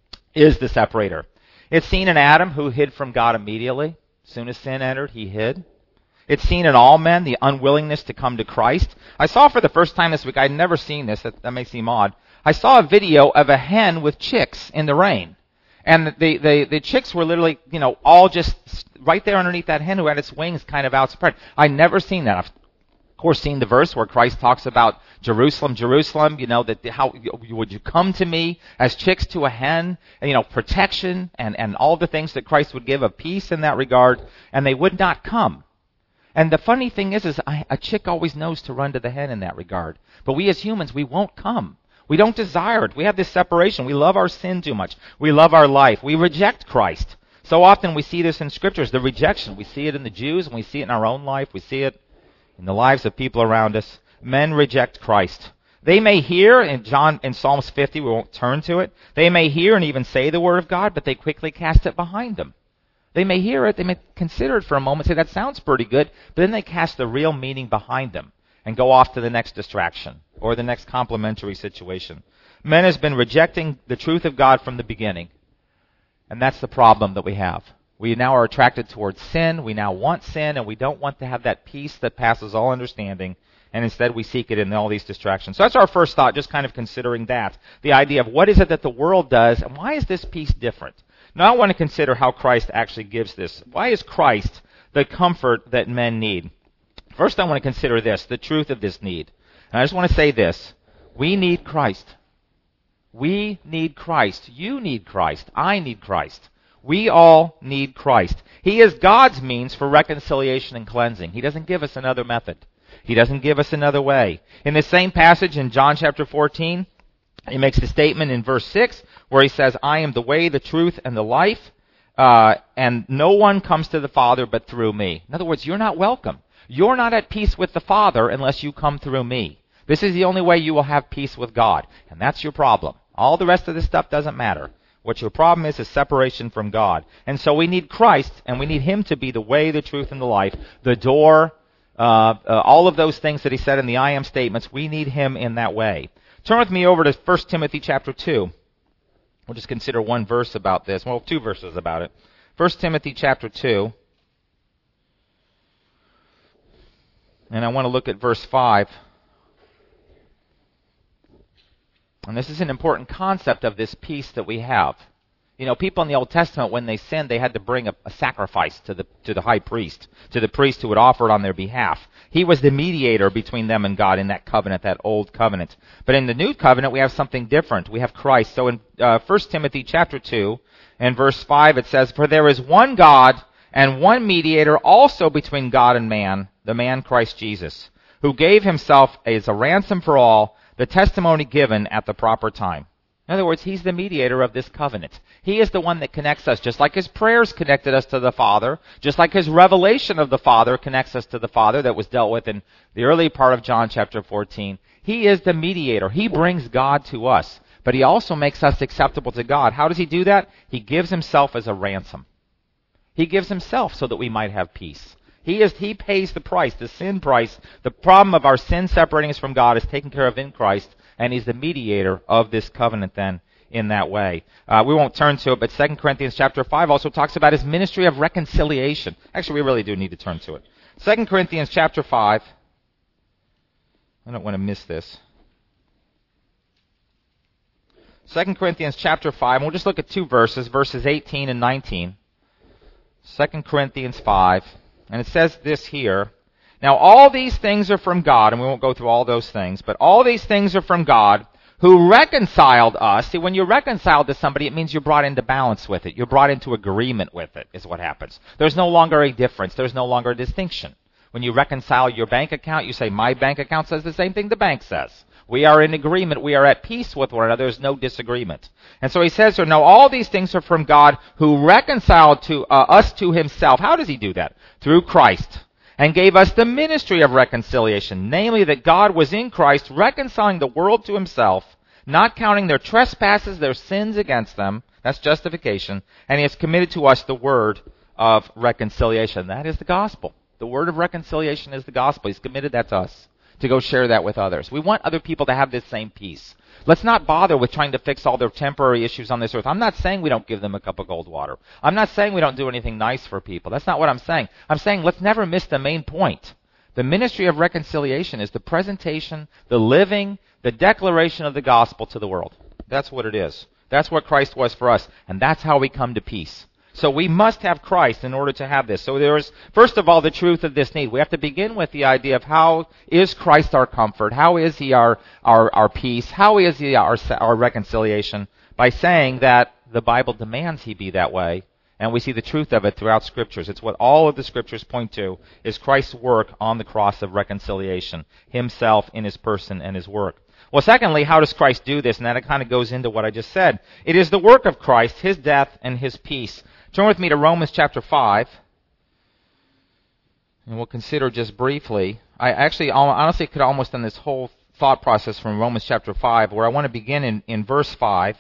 is the separator. It's seen in Adam, who hid from God immediately. As soon as sin entered, he hid. It's seen in all men, the unwillingness to come to Christ. I saw for the first time this week, I'd never seen this, that, that may seem odd. I saw a video of a hen with chicks in the rain. And the, the, the chicks were literally, you know, all just right there underneath that hen who had its wings kind of outspread. I'd never seen that. I've, of course, seen the verse where Christ talks about Jerusalem, Jerusalem, you know, that how would you come to me as chicks to a hen, and, you know, protection and, and all the things that Christ would give of peace in that regard, and they would not come. And the funny thing is, is I, a chick always knows to run to the hen in that regard. But we as humans, we won't come. We don't desire it. We have this separation. We love our sin too much. We love our life. We reject Christ. So often we see this in Scriptures, the rejection. We see it in the Jews, and we see it in our own life. We see it in the lives of people around us. Men reject Christ. They may hear, in John in Psalms fifty, we won't turn to it, they may hear and even say the Word of God, but they quickly cast it behind them. They may hear it, they may consider it for a moment, say, that sounds pretty good, but then they cast the real meaning behind them and go off to the next distraction or the next complementary situation. Men has been rejecting the truth of God from the beginning, and that's the problem that we have. We now are attracted towards sin, we now want sin, and we don't want to have that peace that passes all understanding, and instead we seek it in all these distractions. So that's our first thought, just kind of considering that. The idea of what is it that the world does, and why is this peace different? Now I want to consider how Christ actually gives this. Why is Christ the comfort that men need? First I want to consider this, the truth of this need. And I just want to say this. We need Christ. We need Christ. You need Christ. I need Christ. We all need Christ. He is God's means for reconciliation and cleansing. He doesn't give us another method. He doesn't give us another way. In the same passage in John chapter fourteen, he makes a statement in verse six where he says, I am the way, the truth, and the life, uh, and no one comes to the Father but through me. In other words, you're not welcome. You're not at peace with the Father unless you come through me. This is the only way you will have peace with God, and that's your problem. All the rest of this stuff doesn't matter. What your problem is is separation from God. And so we need Christ, and we need Him to be the way, the truth, and the life, the door, uh, uh, all of those things that He said in the I am statements. We need Him in that way. Turn with me over to First Timothy chapter two. We'll just consider one verse about this. Well, two verses about it. First Timothy chapter two. And I want to look at verse five. And this is an important concept of this peace that we have. You know, people in the Old Testament, when they sinned, they had to bring a, a sacrifice to the to the high priest, to the priest who would offer it on their behalf. He was the mediator between them and God in that covenant, that old covenant. But in the new covenant, we have something different. We have Christ. So in uh, First Timothy chapter two and verse five, it says, For there is one God and one mediator also between God and man, the man Christ Jesus, who gave Himself as a ransom for all, the testimony given at the proper time. In other words, He's the mediator of this covenant. He is the one that connects us, just like His prayers connected us to the Father, just like His revelation of the Father connects us to the Father that was dealt with in the early part of John chapter fourteen. He is the mediator. He brings God to us, but He also makes us acceptable to God. How does He do that? He gives Himself as a ransom. He gives Himself so that we might have peace. He is. He pays the price, the sin price. The problem of our sin separating us from God is taken care of in Christ, and He's the mediator of this covenant then in that way. Uh, we won't turn to it, but Second Corinthians chapter five also talks about His ministry of reconciliation. Actually, we really do need to turn to it. Second Corinthians chapter five. I don't want to miss this. Second Corinthians chapter five, and we'll just look at two verses, verses eighteen and nineteen. Second Corinthians five. And it says this here, Now all these things are from God, and we won't go through all those things, but all these things are from God, who reconciled us. See, when you're reconciled to somebody, it means you're brought into balance with it. You're brought into agreement with it, is what happens. There's no longer a difference. There's no longer a distinction. When you reconcile your bank account, you say, my bank account says the same thing the bank says. We are in agreement. We are at peace with one another. There's no disagreement. And so he says here, no, all these things are from God who reconciled to uh, us to himself. How does he do that? Through Christ. And gave us the ministry of reconciliation, namely that God was in Christ reconciling the world to himself, not counting their trespasses, their sins against them. That's justification. And he has committed to us the word of reconciliation. That is the gospel. The word of reconciliation is the gospel. He's committed that to us, to go share that with others. We want other people to have this same peace. Let's not bother with trying to fix all their temporary issues on this earth. I'm not saying we don't give them a cup of cold water. I'm not saying we don't do anything nice for people. That's not what I'm saying. I'm saying let's never miss the main point. The ministry of reconciliation is the presentation, the living, the declaration of the gospel to the world. That's what it is. That's what Christ was for us. And that's how we come to peace. So we must have Christ in order to have this. So there is, first of all, the truth of this need. We have to begin with the idea of how is Christ our comfort? How is he our, our, our peace? How is he our, our reconciliation? By saying that the Bible demands he be that way. And we see the truth of it throughout Scriptures. It's what all of the Scriptures point to, is Christ's work on the cross of reconciliation, himself in his person and his work. Well, secondly, how does Christ do this? And that kind of goes into what I just said. It is the work of Christ, his death, and his peace. Turn with me to Romans chapter five, and we'll consider just briefly. I actually honestly could almost done this whole thought process from Romans chapter five, where I want to begin in, in verse five.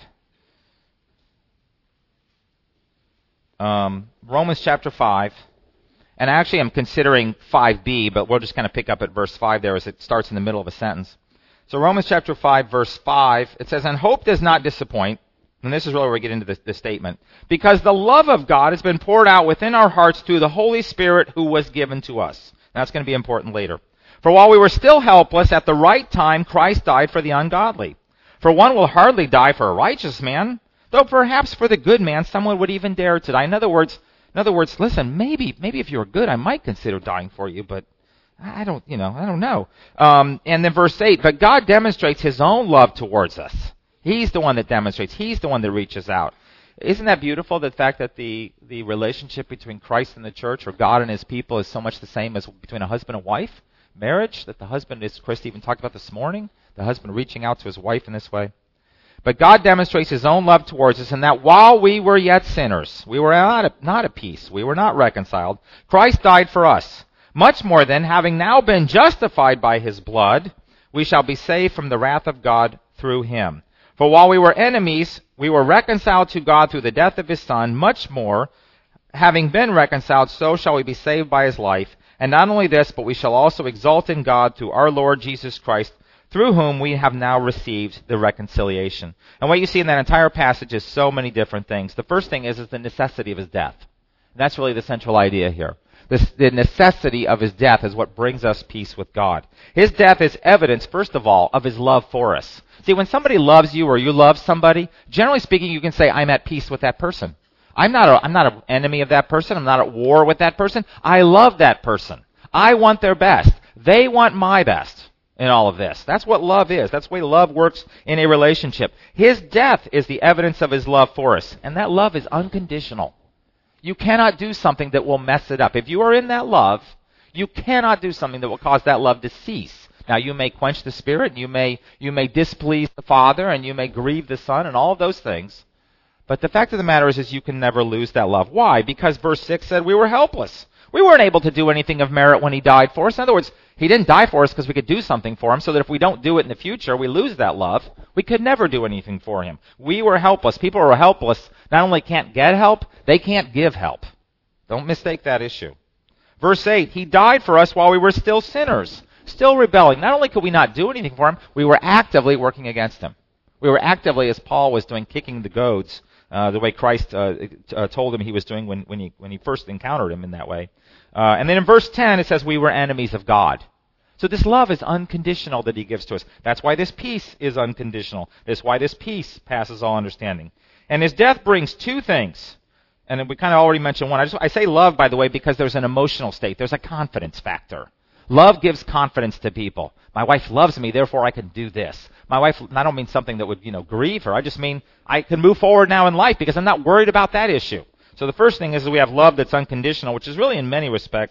Um, Romans chapter five, and actually I'm considering five b, but we'll just kind of pick up at verse five there as it starts in the middle of a sentence. So Romans chapter five, verse five, it says, and hope does not disappoint. And this is really where we get into the, the statement. Because the love of God has been poured out within our hearts through the Holy Spirit who was given to us. That's going to be important later. For while we were still helpless, at the right time Christ died for the ungodly. For one will hardly die for a righteous man, though perhaps for the good man someone would even dare to die. In other words, in other words, listen, maybe maybe if you were good, I might consider dying for you, but I don't, you know, I don't know. Um, and then verse eight, but God demonstrates his own love towards us. He's the one that demonstrates. He's the one that reaches out. Isn't that beautiful, the fact that the, the relationship between Christ and the church, or God and his people, is so much the same as between a husband and wife? Marriage, that the husband, as Chris even talked about this morning, the husband reaching out to his wife in this way. But God demonstrates his own love towards us in that while we were yet sinners, we were not at, not at peace, we were not reconciled, Christ died for us. Much more then, having now been justified by his blood, we shall be saved from the wrath of God through him. For while we were enemies, we were reconciled to God through the death of his Son. Much more, having been reconciled, so shall we be saved by his life. And not only this, but we shall also exult in God through our Lord Jesus Christ, through whom we have now received the reconciliation. And what you see in that entire passage is so many different things. The first thing is, is the necessity of his death. And that's really the central idea here. This, the necessity of his death is what brings us peace with God. His death is evidence, first of all, of his love for us. See, when somebody loves you or you love somebody, generally speaking, you can say, I'm at peace with that person. I'm not a, I'm not an enemy of that person. I'm not at war with that person. I love that person. I want their best. They want my best in all of this. That's what love is. That's the way love works in a relationship. His death is the evidence of his love for us, and that love is unconditional. You cannot do something that will mess it up. If you are in that love, you cannot do something that will cause that love to cease. Now, you may quench the Spirit, and you may you may displease the Father, and you may grieve the Son, and all of those things. But the fact of the matter is, is you can never lose that love. Why? Because verse six said we were helpless. We weren't able to do anything of merit when he died for us. In other words, he didn't die for us because we could do something for him, so that if we don't do it in the future, we lose that love. We could never do anything for him. We were helpless. People who are helpless not only can't get help, they can't give help. Don't mistake that issue. Verse eight, he died for us while we were still sinners. Still rebelling. Not only could we not do anything for him, we were actively working against him. We were actively, as Paul was doing, kicking the goads, uh, the way Christ uh, uh, told him he was doing when, when he when he first encountered him in that way. Uh, and then in verse ten, it says we were enemies of God. So this love is unconditional that he gives to us. That's why this peace is unconditional. That's why this peace passes all understanding. And his death brings two things. And we kind of already mentioned one. I, just, I say love, by the way, because there's an emotional state. There's a confidence factor. Love gives confidence to people. My wife loves me, therefore I can do this. My wife, I don't mean something that would, you know, grieve her. I just mean I can move forward now in life because I'm not worried about that issue. So the first thing is that we have love that's unconditional, which is really in many respects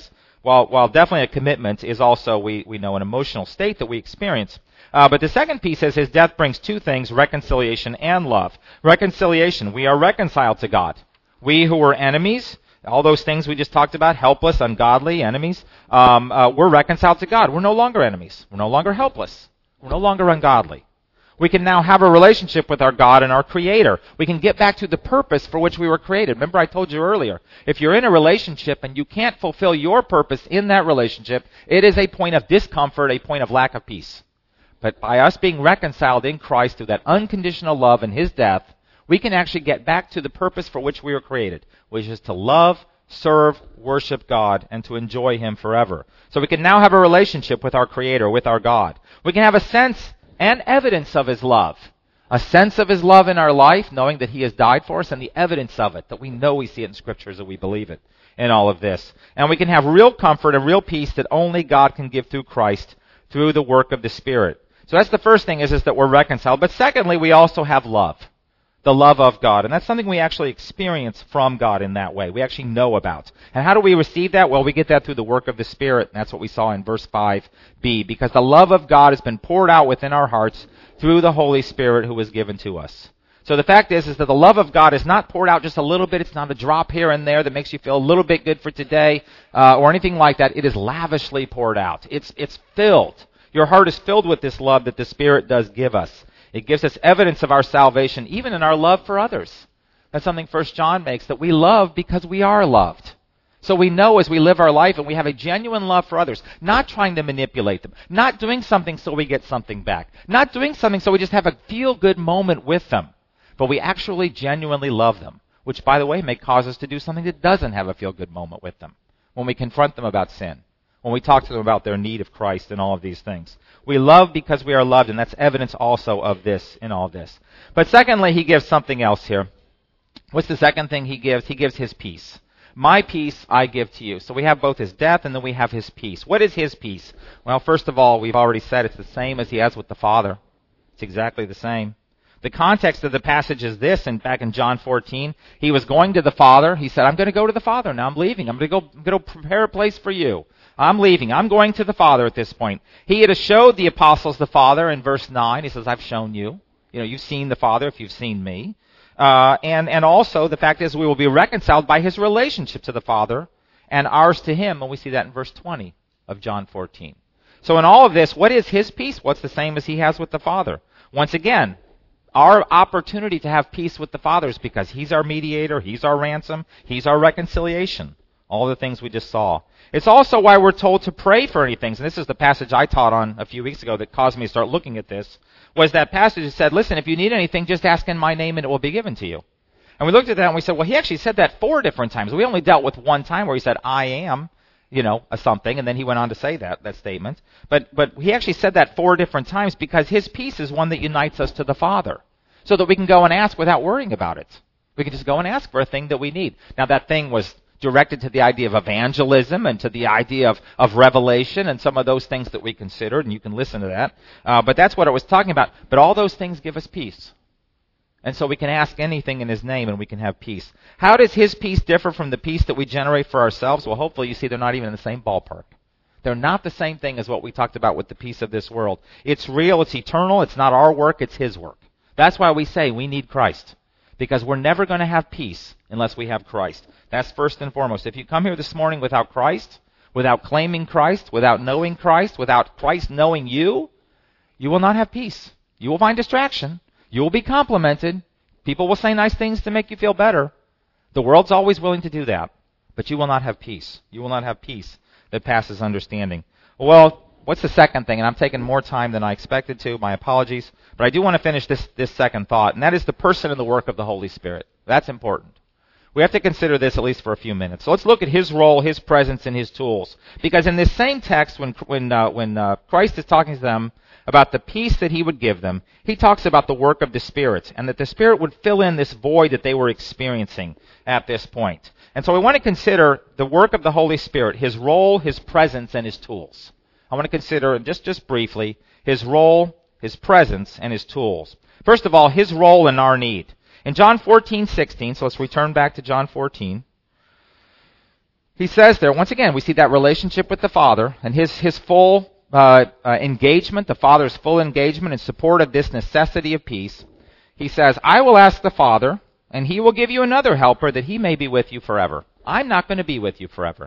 while while definitely a commitment, is also, we, we know, an emotional state that we experience. Uh, but the second piece is his death brings two things, reconciliation and love. Reconciliation, we are reconciled to God. We who were enemies, all those things we just talked about, helpless, ungodly, enemies, um, uh, we're reconciled to God. We're no longer enemies. We're no longer helpless. We're no longer ungodly. We can now have a relationship with our God and our Creator. We can get back to the purpose for which we were created. Remember I told you earlier, if you're in a relationship and you can't fulfill your purpose in that relationship, it is a point of discomfort, a point of lack of peace. But by us being reconciled in Christ through that unconditional love and His death, we can actually get back to the purpose for which we were created, which is to love, serve, worship God, and to enjoy Him forever. So we can now have a relationship with our Creator, with our God. We can have a sense and evidence of His love. A sense of His love in our life, knowing that He has died for us, and the evidence of it, that we know we see it in Scriptures and we believe it in all of this. And we can have real comfort and real peace that only God can give through Christ, through the work of the Spirit. So that's the first thing, is, is that we're reconciled. But secondly, we also have love. The love of God. And that's something we actually experience from God in that way. We actually know about. And how do we receive that? Well, we get that through the work of the Spirit. And that's what we saw in verse five b. Because the love of God has been poured out within our hearts through the Holy Spirit who was given to us. So the fact is, is that the love of God is not poured out just a little bit. It's not a drop here and there that makes you feel a little bit good for today, uh, or anything like that. It is lavishly poured out. It's, it's filled. Your heart is filled with this love that the Spirit does give us. It gives us evidence of our salvation, even in our love for others. That's something First John makes, that we love because we are loved. So we know as we live our life and we have a genuine love for others, not trying to manipulate them, not doing something so we get something back, not doing something so we just have a feel-good moment with them, but we actually genuinely love them, which, by the way, may cause us to do something that doesn't have a feel-good moment with them, when we confront them about sin, when we talk to them about their need of Christ and all of these things. We love because we are loved, and that's evidence also of this in all this. But secondly, he gives something else here. What's the second thing he gives? He gives his peace. My peace I give to you. So we have both his death and then we have his peace. What is his peace? Well, first of all, we've already said it's the same as he has with the Father. It's exactly the same. The context of the passage is this, and back in John fourteen, he was going to the Father. He said, I'm going to go to the Father now. I'm leaving. I'm going to go, I'm going to prepare a place for you. I'm leaving. I'm going to the Father at this point. He had showed the apostles the Father in verse nine. He says, I've shown you. You know, you've seen the Father if you've seen me. Uh, and, and also, the fact is we will be reconciled by his relationship to the Father and ours to him. And we see that in verse twenty of John fourteen. So in all of this, what is his peace? What's the same as he has with the Father? Once again, our opportunity to have peace with the Father is because he's our mediator, he's our ransom, he's our reconciliation. All the things we just saw. It's also why we're told to pray for any things. And this is the passage I taught on a few weeks ago that caused me to start looking at this. Was that passage that said, listen, if you need anything, just ask in my name and it will be given to you. And we looked at that and we said, well, he actually said that four different times. We only dealt with one time where he said, I am, you know, a something, and then he went on to say that, that statement. But, but he actually said that four different times because his peace is one that unites us to the Father. So that we can go and ask without worrying about it. We can just go and ask for a thing that we need. Now that thing was directed to the idea of evangelism and to the idea of, of revelation and some of those things that we considered, and you can listen to that. Uh, but that's what it was talking about. But all those things give us peace. And so we can ask anything in his name and we can have peace. How does his peace differ from the peace that we generate for ourselves? Well, hopefully you see they're not even in the same ballpark. They're not the same thing as what we talked about with the peace of this world. It's real, it's eternal, it's not our work, it's his work. That's why we say we need Christ. Because we're never going to have peace unless we have Christ. That's first and foremost. If you come here this morning without Christ, without claiming Christ, without knowing Christ, without Christ knowing you, you will not have peace. You will find distraction. You will be complimented. People will say nice things to make you feel better. The world's always willing to do that. But you will not have peace. You will not have peace that passes understanding. Well, what's the second thing? And I'm taking more time than I expected to. My apologies. But I do want to finish this, this second thought, and that is the person and the work of the Holy Spirit. That's important. We have to consider this at least for a few minutes. So let's look at his role, his presence, and his tools. Because in this same text, when, when, uh, when uh, Christ is talking to them about the peace that he would give them, he talks about the work of the Spirit, and that the Spirit would fill in this void that they were experiencing at this point. And so we want to consider the work of the Holy Spirit, his role, his presence, and his tools. I want to consider, just, just briefly, his role, his presence, and his tools. First of all, his role and our need. In John fourteen sixteen, so let's return back to John fourteen. he says there, once again, we see that relationship with the Father and his, his full uh, uh, engagement, the Father's full engagement in support of this necessity of peace. He says, I will ask the Father, and he will give you another helper that he may be with you forever. I'm not going to be with you forever.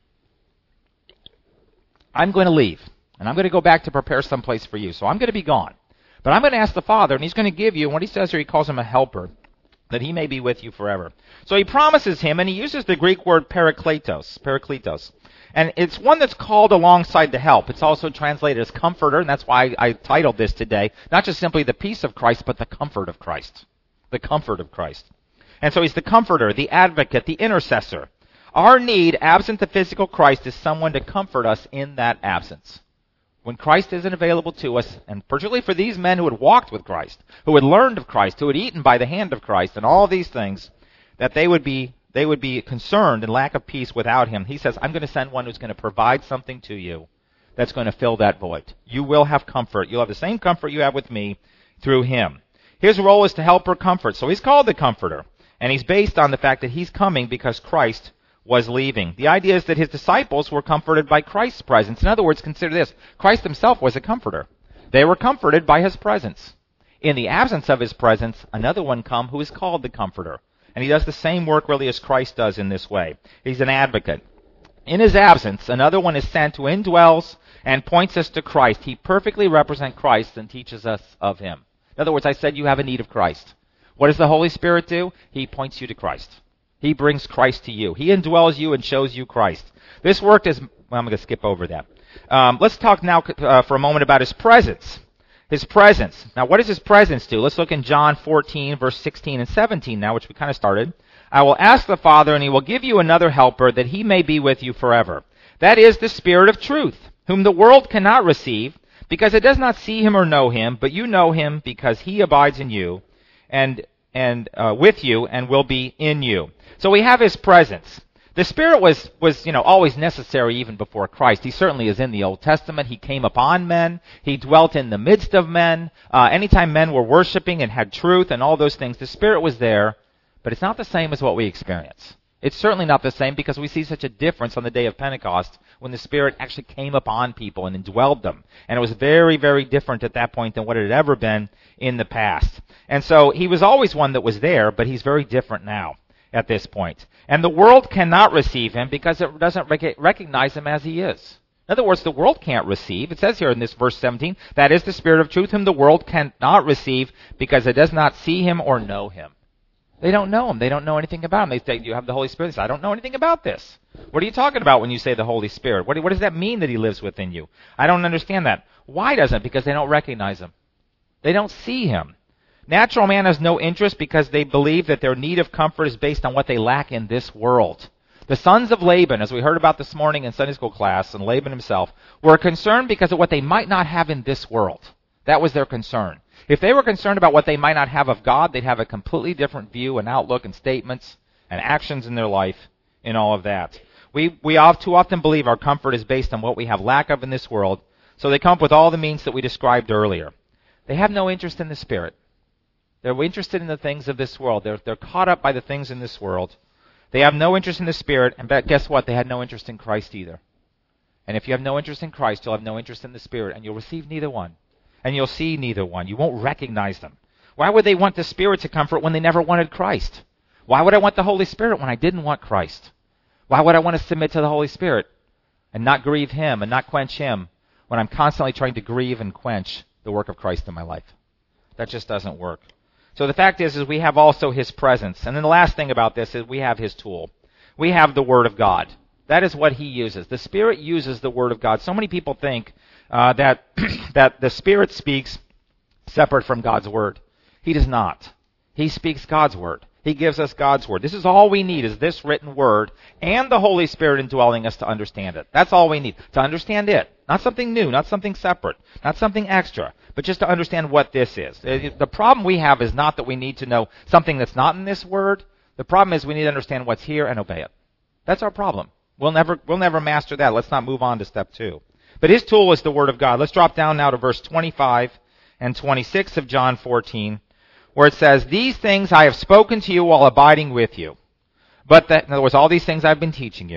I'm going to leave, and I'm going to go back to prepare some place for you. So I'm going to be gone. But I'm going to ask the Father, and he's going to give you, and what he says here, he calls him a helper, that he may be with you forever. So he promises him, and he uses the Greek word parakletos, parakletos. And it's one that's called alongside the help. It's also translated as comforter, and that's why I titled this today, not just simply the peace of Christ, but the comfort of Christ. The comfort of Christ. And so he's the comforter, the advocate, the intercessor. Our need, absent the physical Christ, is someone to comfort us in that absence. When Christ isn't available to us, and particularly for these men who had walked with Christ, who had learned of Christ, who had eaten by the hand of Christ, and all these things, that they would be they would be concerned and lack of peace without him. He says, I'm going to send one who's going to provide something to you that's going to fill that void. You will have comfort. You'll have the same comfort you have with me through him. His role is to help or comfort. So he's called the Comforter, and he's based on the fact that he's coming because Christ was leaving. The idea is that his disciples were comforted by Christ's presence. In other words, consider this. Christ himself was a comforter. They were comforted by his presence. In the absence of his presence, another one come who is called the Comforter. And he does the same work really as Christ does in this way. He's an advocate. In his absence, another one is sent who indwells and points us to Christ. He perfectly represents Christ and teaches us of him. In other words, I said you have a need of Christ. What does the Holy Spirit do? He points you to Christ. He brings Christ to you. He indwells you and shows you Christ. This work is... Well, I'm going to skip over that. Um, let's talk now uh, for a moment about his presence. His presence. Now, what does his presence do? Let's look in John fourteen, verse sixteen and seventeen now, which we kind of started. I will ask the Father, and he will give you another helper, that he may be with you forever. That is the Spirit of truth, whom the world cannot receive, because it does not see him or know him, but you know him, because he abides in you, and and uh, with you, and will be in you. So we have his presence. The Spirit was, was, you know, always necessary even before Christ. He certainly is in the Old Testament. He came upon men. He dwelt in the midst of men. Uh, anytime men were worshiping and had truth and all those things, the Spirit was there. But it's not the same as what we experience. It's certainly not the same because we see such a difference on the day of Pentecost when the Spirit actually came upon people and indwelled them. And it was very, very different at that point than what it had ever been in the past. And so he was always one that was there, but he's very different now at this point. And the world cannot receive him because it doesn't rec- recognize him as he is. In other words, the world can't receive. It says here in this verse seventeen, that is the Spirit of truth whom the world cannot receive because it does not see him or know him. They don't know him. They don't know anything about him. They say, you have the Holy Spirit. They say, I don't know anything about this. What are you talking about when you say the Holy Spirit? What, what does that mean that he lives within you? I don't understand that. Why doesn't it? Because they don't recognize him. They don't see him. Natural man has no interest because they believe that their need of comfort is based on what they lack in this world. The sons of Laban, as we heard about this morning in Sunday school class, and Laban himself, were concerned because of what they might not have in this world. That was their concern. If they were concerned about what they might not have of God, they'd have a completely different view and outlook and statements and actions in their life in all of that. We we too often believe our comfort is based on what we have lack of in this world, so they come up with all the means that we described earlier. They have no interest in the Spirit. They're interested in the things of this world. They're, they're caught up by the things in this world. They have no interest in the Spirit, and guess what? They had no interest in Christ either. And if you have no interest in Christ, you'll have no interest in the Spirit, and you'll receive neither one. And you'll see neither one. You won't recognize them. Why would they want the Spirit to comfort when they never wanted Christ? Why would I want the Holy Spirit when I didn't want Christ? Why would I want to submit to the Holy Spirit and not grieve him and not quench him when I'm constantly trying to grieve and quench the work of Christ in my life? That just doesn't work. So the fact is, is we have also his presence. And then the last thing about this is we have his tool. We have the Word of God. That is what he uses. The Spirit uses the Word of God. So many people think uh, that that the Spirit speaks separate from God's Word. He does not. He speaks God's Word. He gives us God's Word. This is all we need, is this written Word and the Holy Spirit indwelling us to understand it. That's all we need, to understand it. Not something new, not something separate, not something extra, but just to understand what this is. The problem we have is not that we need to know something that's not in this Word. The problem is we need to understand what's here and obey it. That's our problem. We'll never, we'll never master that. Let's not move on to step two. But his tool is the Word of God. Let's drop down now to verse twenty-five and twenty-six of John fourteen. Where it says, these things I have spoken to you while abiding with you. But that, in other words, all these things I've been teaching you.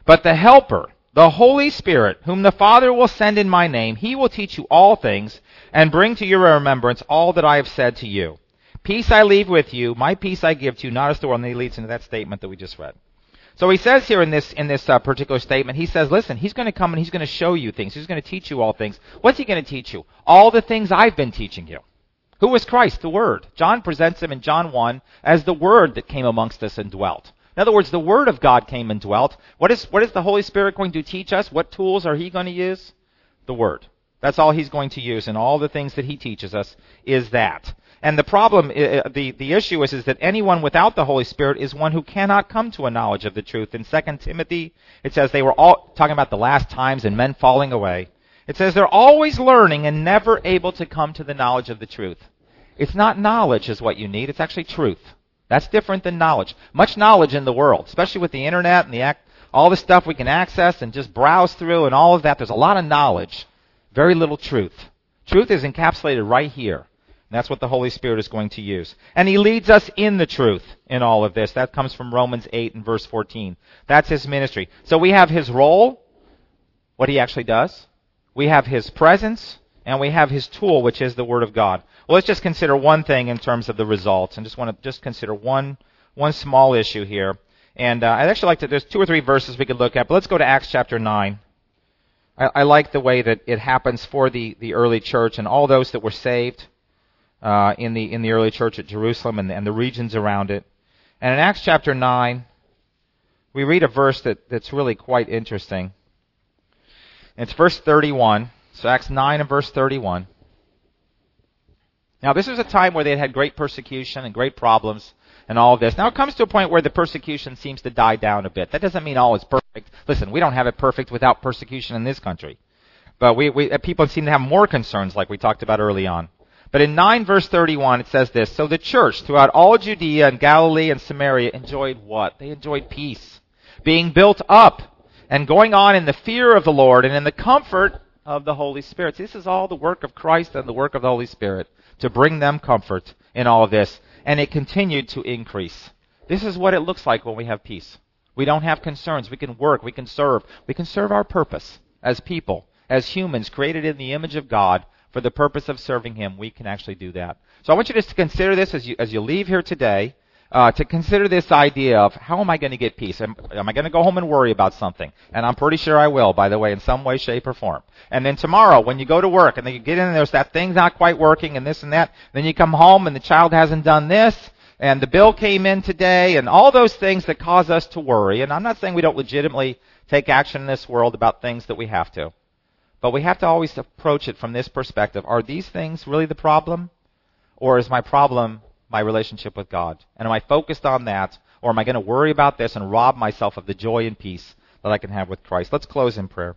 But the Helper, the Holy Spirit, whom the Father will send in my name, he will teach you all things and bring to your remembrance all that I have said to you. Peace I leave with you, my peace I give to you, not as the world. And he leads into that statement that we just read. So he says here in this in this uh, particular statement, he says, listen, he's going to come and he's going to show you things. He's going to teach you all things. What's he going to teach you? All the things I've been teaching you. Who was Christ? The Word. John presents him in John one as the Word that came amongst us and dwelt. In other words, the Word of God came and dwelt. What is, what is the Holy Spirit going to teach us? What tools are he going to use? The Word. That's all he's going to use, and all the things that he teaches us is that. And the problem, the, the issue is, is that anyone without the Holy Spirit is one who cannot come to a knowledge of the truth. In Second Timothy, it says they were all, talking about the last times and men falling away. It says they're always learning and never able to come to the knowledge of the truth. It's not knowledge is what you need, it's actually truth. That's different than knowledge. Much knowledge in the world, especially with the internet and the act, all the stuff we can access and just browse through and all of that. There's a lot of knowledge, very little truth. Truth is encapsulated right here. And that's what the Holy Spirit is going to use. And he leads us in the truth in all of this. That comes from Romans eight and verse fourteen. That's his ministry. So we have his role, what he actually does. We have his presence, and we have his tool, which is the Word of God. Well, let's just consider one thing in terms of the results, and just want to just consider one one small issue here. And uh, I'd actually like to, there's two or three verses we could look at, but let's go to Acts chapter nine. I, I like the way that it happens for the, the early church and all those that were saved uh, in the in the early church at Jerusalem and the, and the regions around it. And in Acts chapter nine, we read a verse that, that's really quite interesting. It's verse thirty-one. So Acts nine and verse thirty-one. Now this is a time where they had had great persecution and great problems and all of this. Now it comes to a point where the persecution seems to die down a bit. That doesn't mean all is perfect. Listen, we don't have it perfect without persecution in this country. But we, we people seem to have more concerns like we talked about early on. But in nine verse thirty-one it says this, so the church throughout all Judea and Galilee and Samaria enjoyed what? They enjoyed peace, being built up and going on in the fear of the Lord and in the comfort of the Holy Spirit. This is all the work of Christ and the work of the Holy Spirit to bring them comfort in all of this. And it continued to increase. This is what it looks like when we have peace. We don't have concerns. We can work. We can serve. We can serve our purpose as people, as humans created in the image of God for the purpose of serving Him. We can actually do that. So I want you just to consider this as you, as you leave here today. Uh, to consider this idea of how am I going to get peace? Am, am I going to go home and worry about something? And I'm pretty sure I will, by the way, in some way, shape, or form. And then tomorrow, when you go to work and then you get in and there's that thing's not quite working and this and that, then you come home and the child hasn't done this, and the bill came in today, and all those things that cause us to worry. And I'm not saying we don't legitimately take action in this world about things that we have to. But we have to always approach it from this perspective. Are these things really the problem? Or is my problem my relationship with God? And am I focused on that? Or am I going to worry about this and rob myself of the joy and peace that I can have with Christ? Let's close in prayer.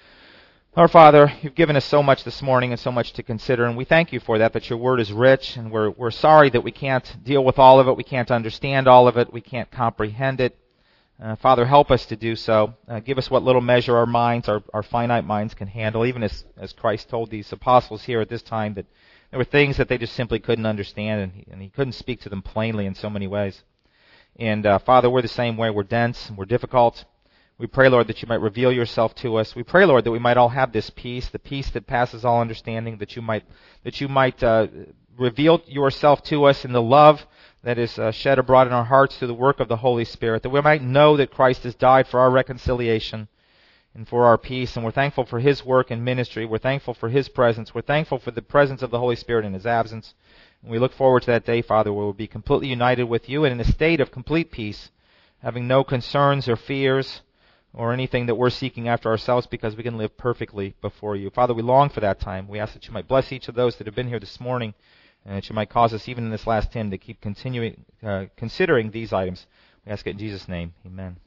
Our Father, you've given us so much this morning and so much to consider, and we thank you for that, that your word is rich, and we're, we're sorry that we can't deal with all of it, we can't understand all of it, we can't comprehend it. Uh, Father, help us to do so. Uh, give us what little measure our minds, our, our finite minds can handle, even as, as Christ told these apostles here at this time that there were things that they just simply couldn't understand, and he, and he couldn't speak to them plainly in so many ways. And uh, Father, we're the same way. We're dense and we're difficult. We pray, Lord, that you might reveal yourself to us. We pray, Lord, that we might all have this peace, the peace that passes all understanding, that you might that you might uh, reveal yourself to us in the love that is uh, shed abroad in our hearts through the work of the Holy Spirit, that we might know that Christ has died for our reconciliation and for our peace, and we're thankful for His work and ministry. We're thankful for His presence. We're thankful for the presence of the Holy Spirit in His absence. And we look forward to that day, Father, where we'll be completely united with you and in a state of complete peace, having no concerns or fears or anything that we're seeking after ourselves, because we can live perfectly before you. Father, we long for that time. We ask that you might bless each of those that have been here this morning, and that you might cause us, even in this last hymn, to keep continuing, uh, considering these items. We ask it in Jesus' name. Amen.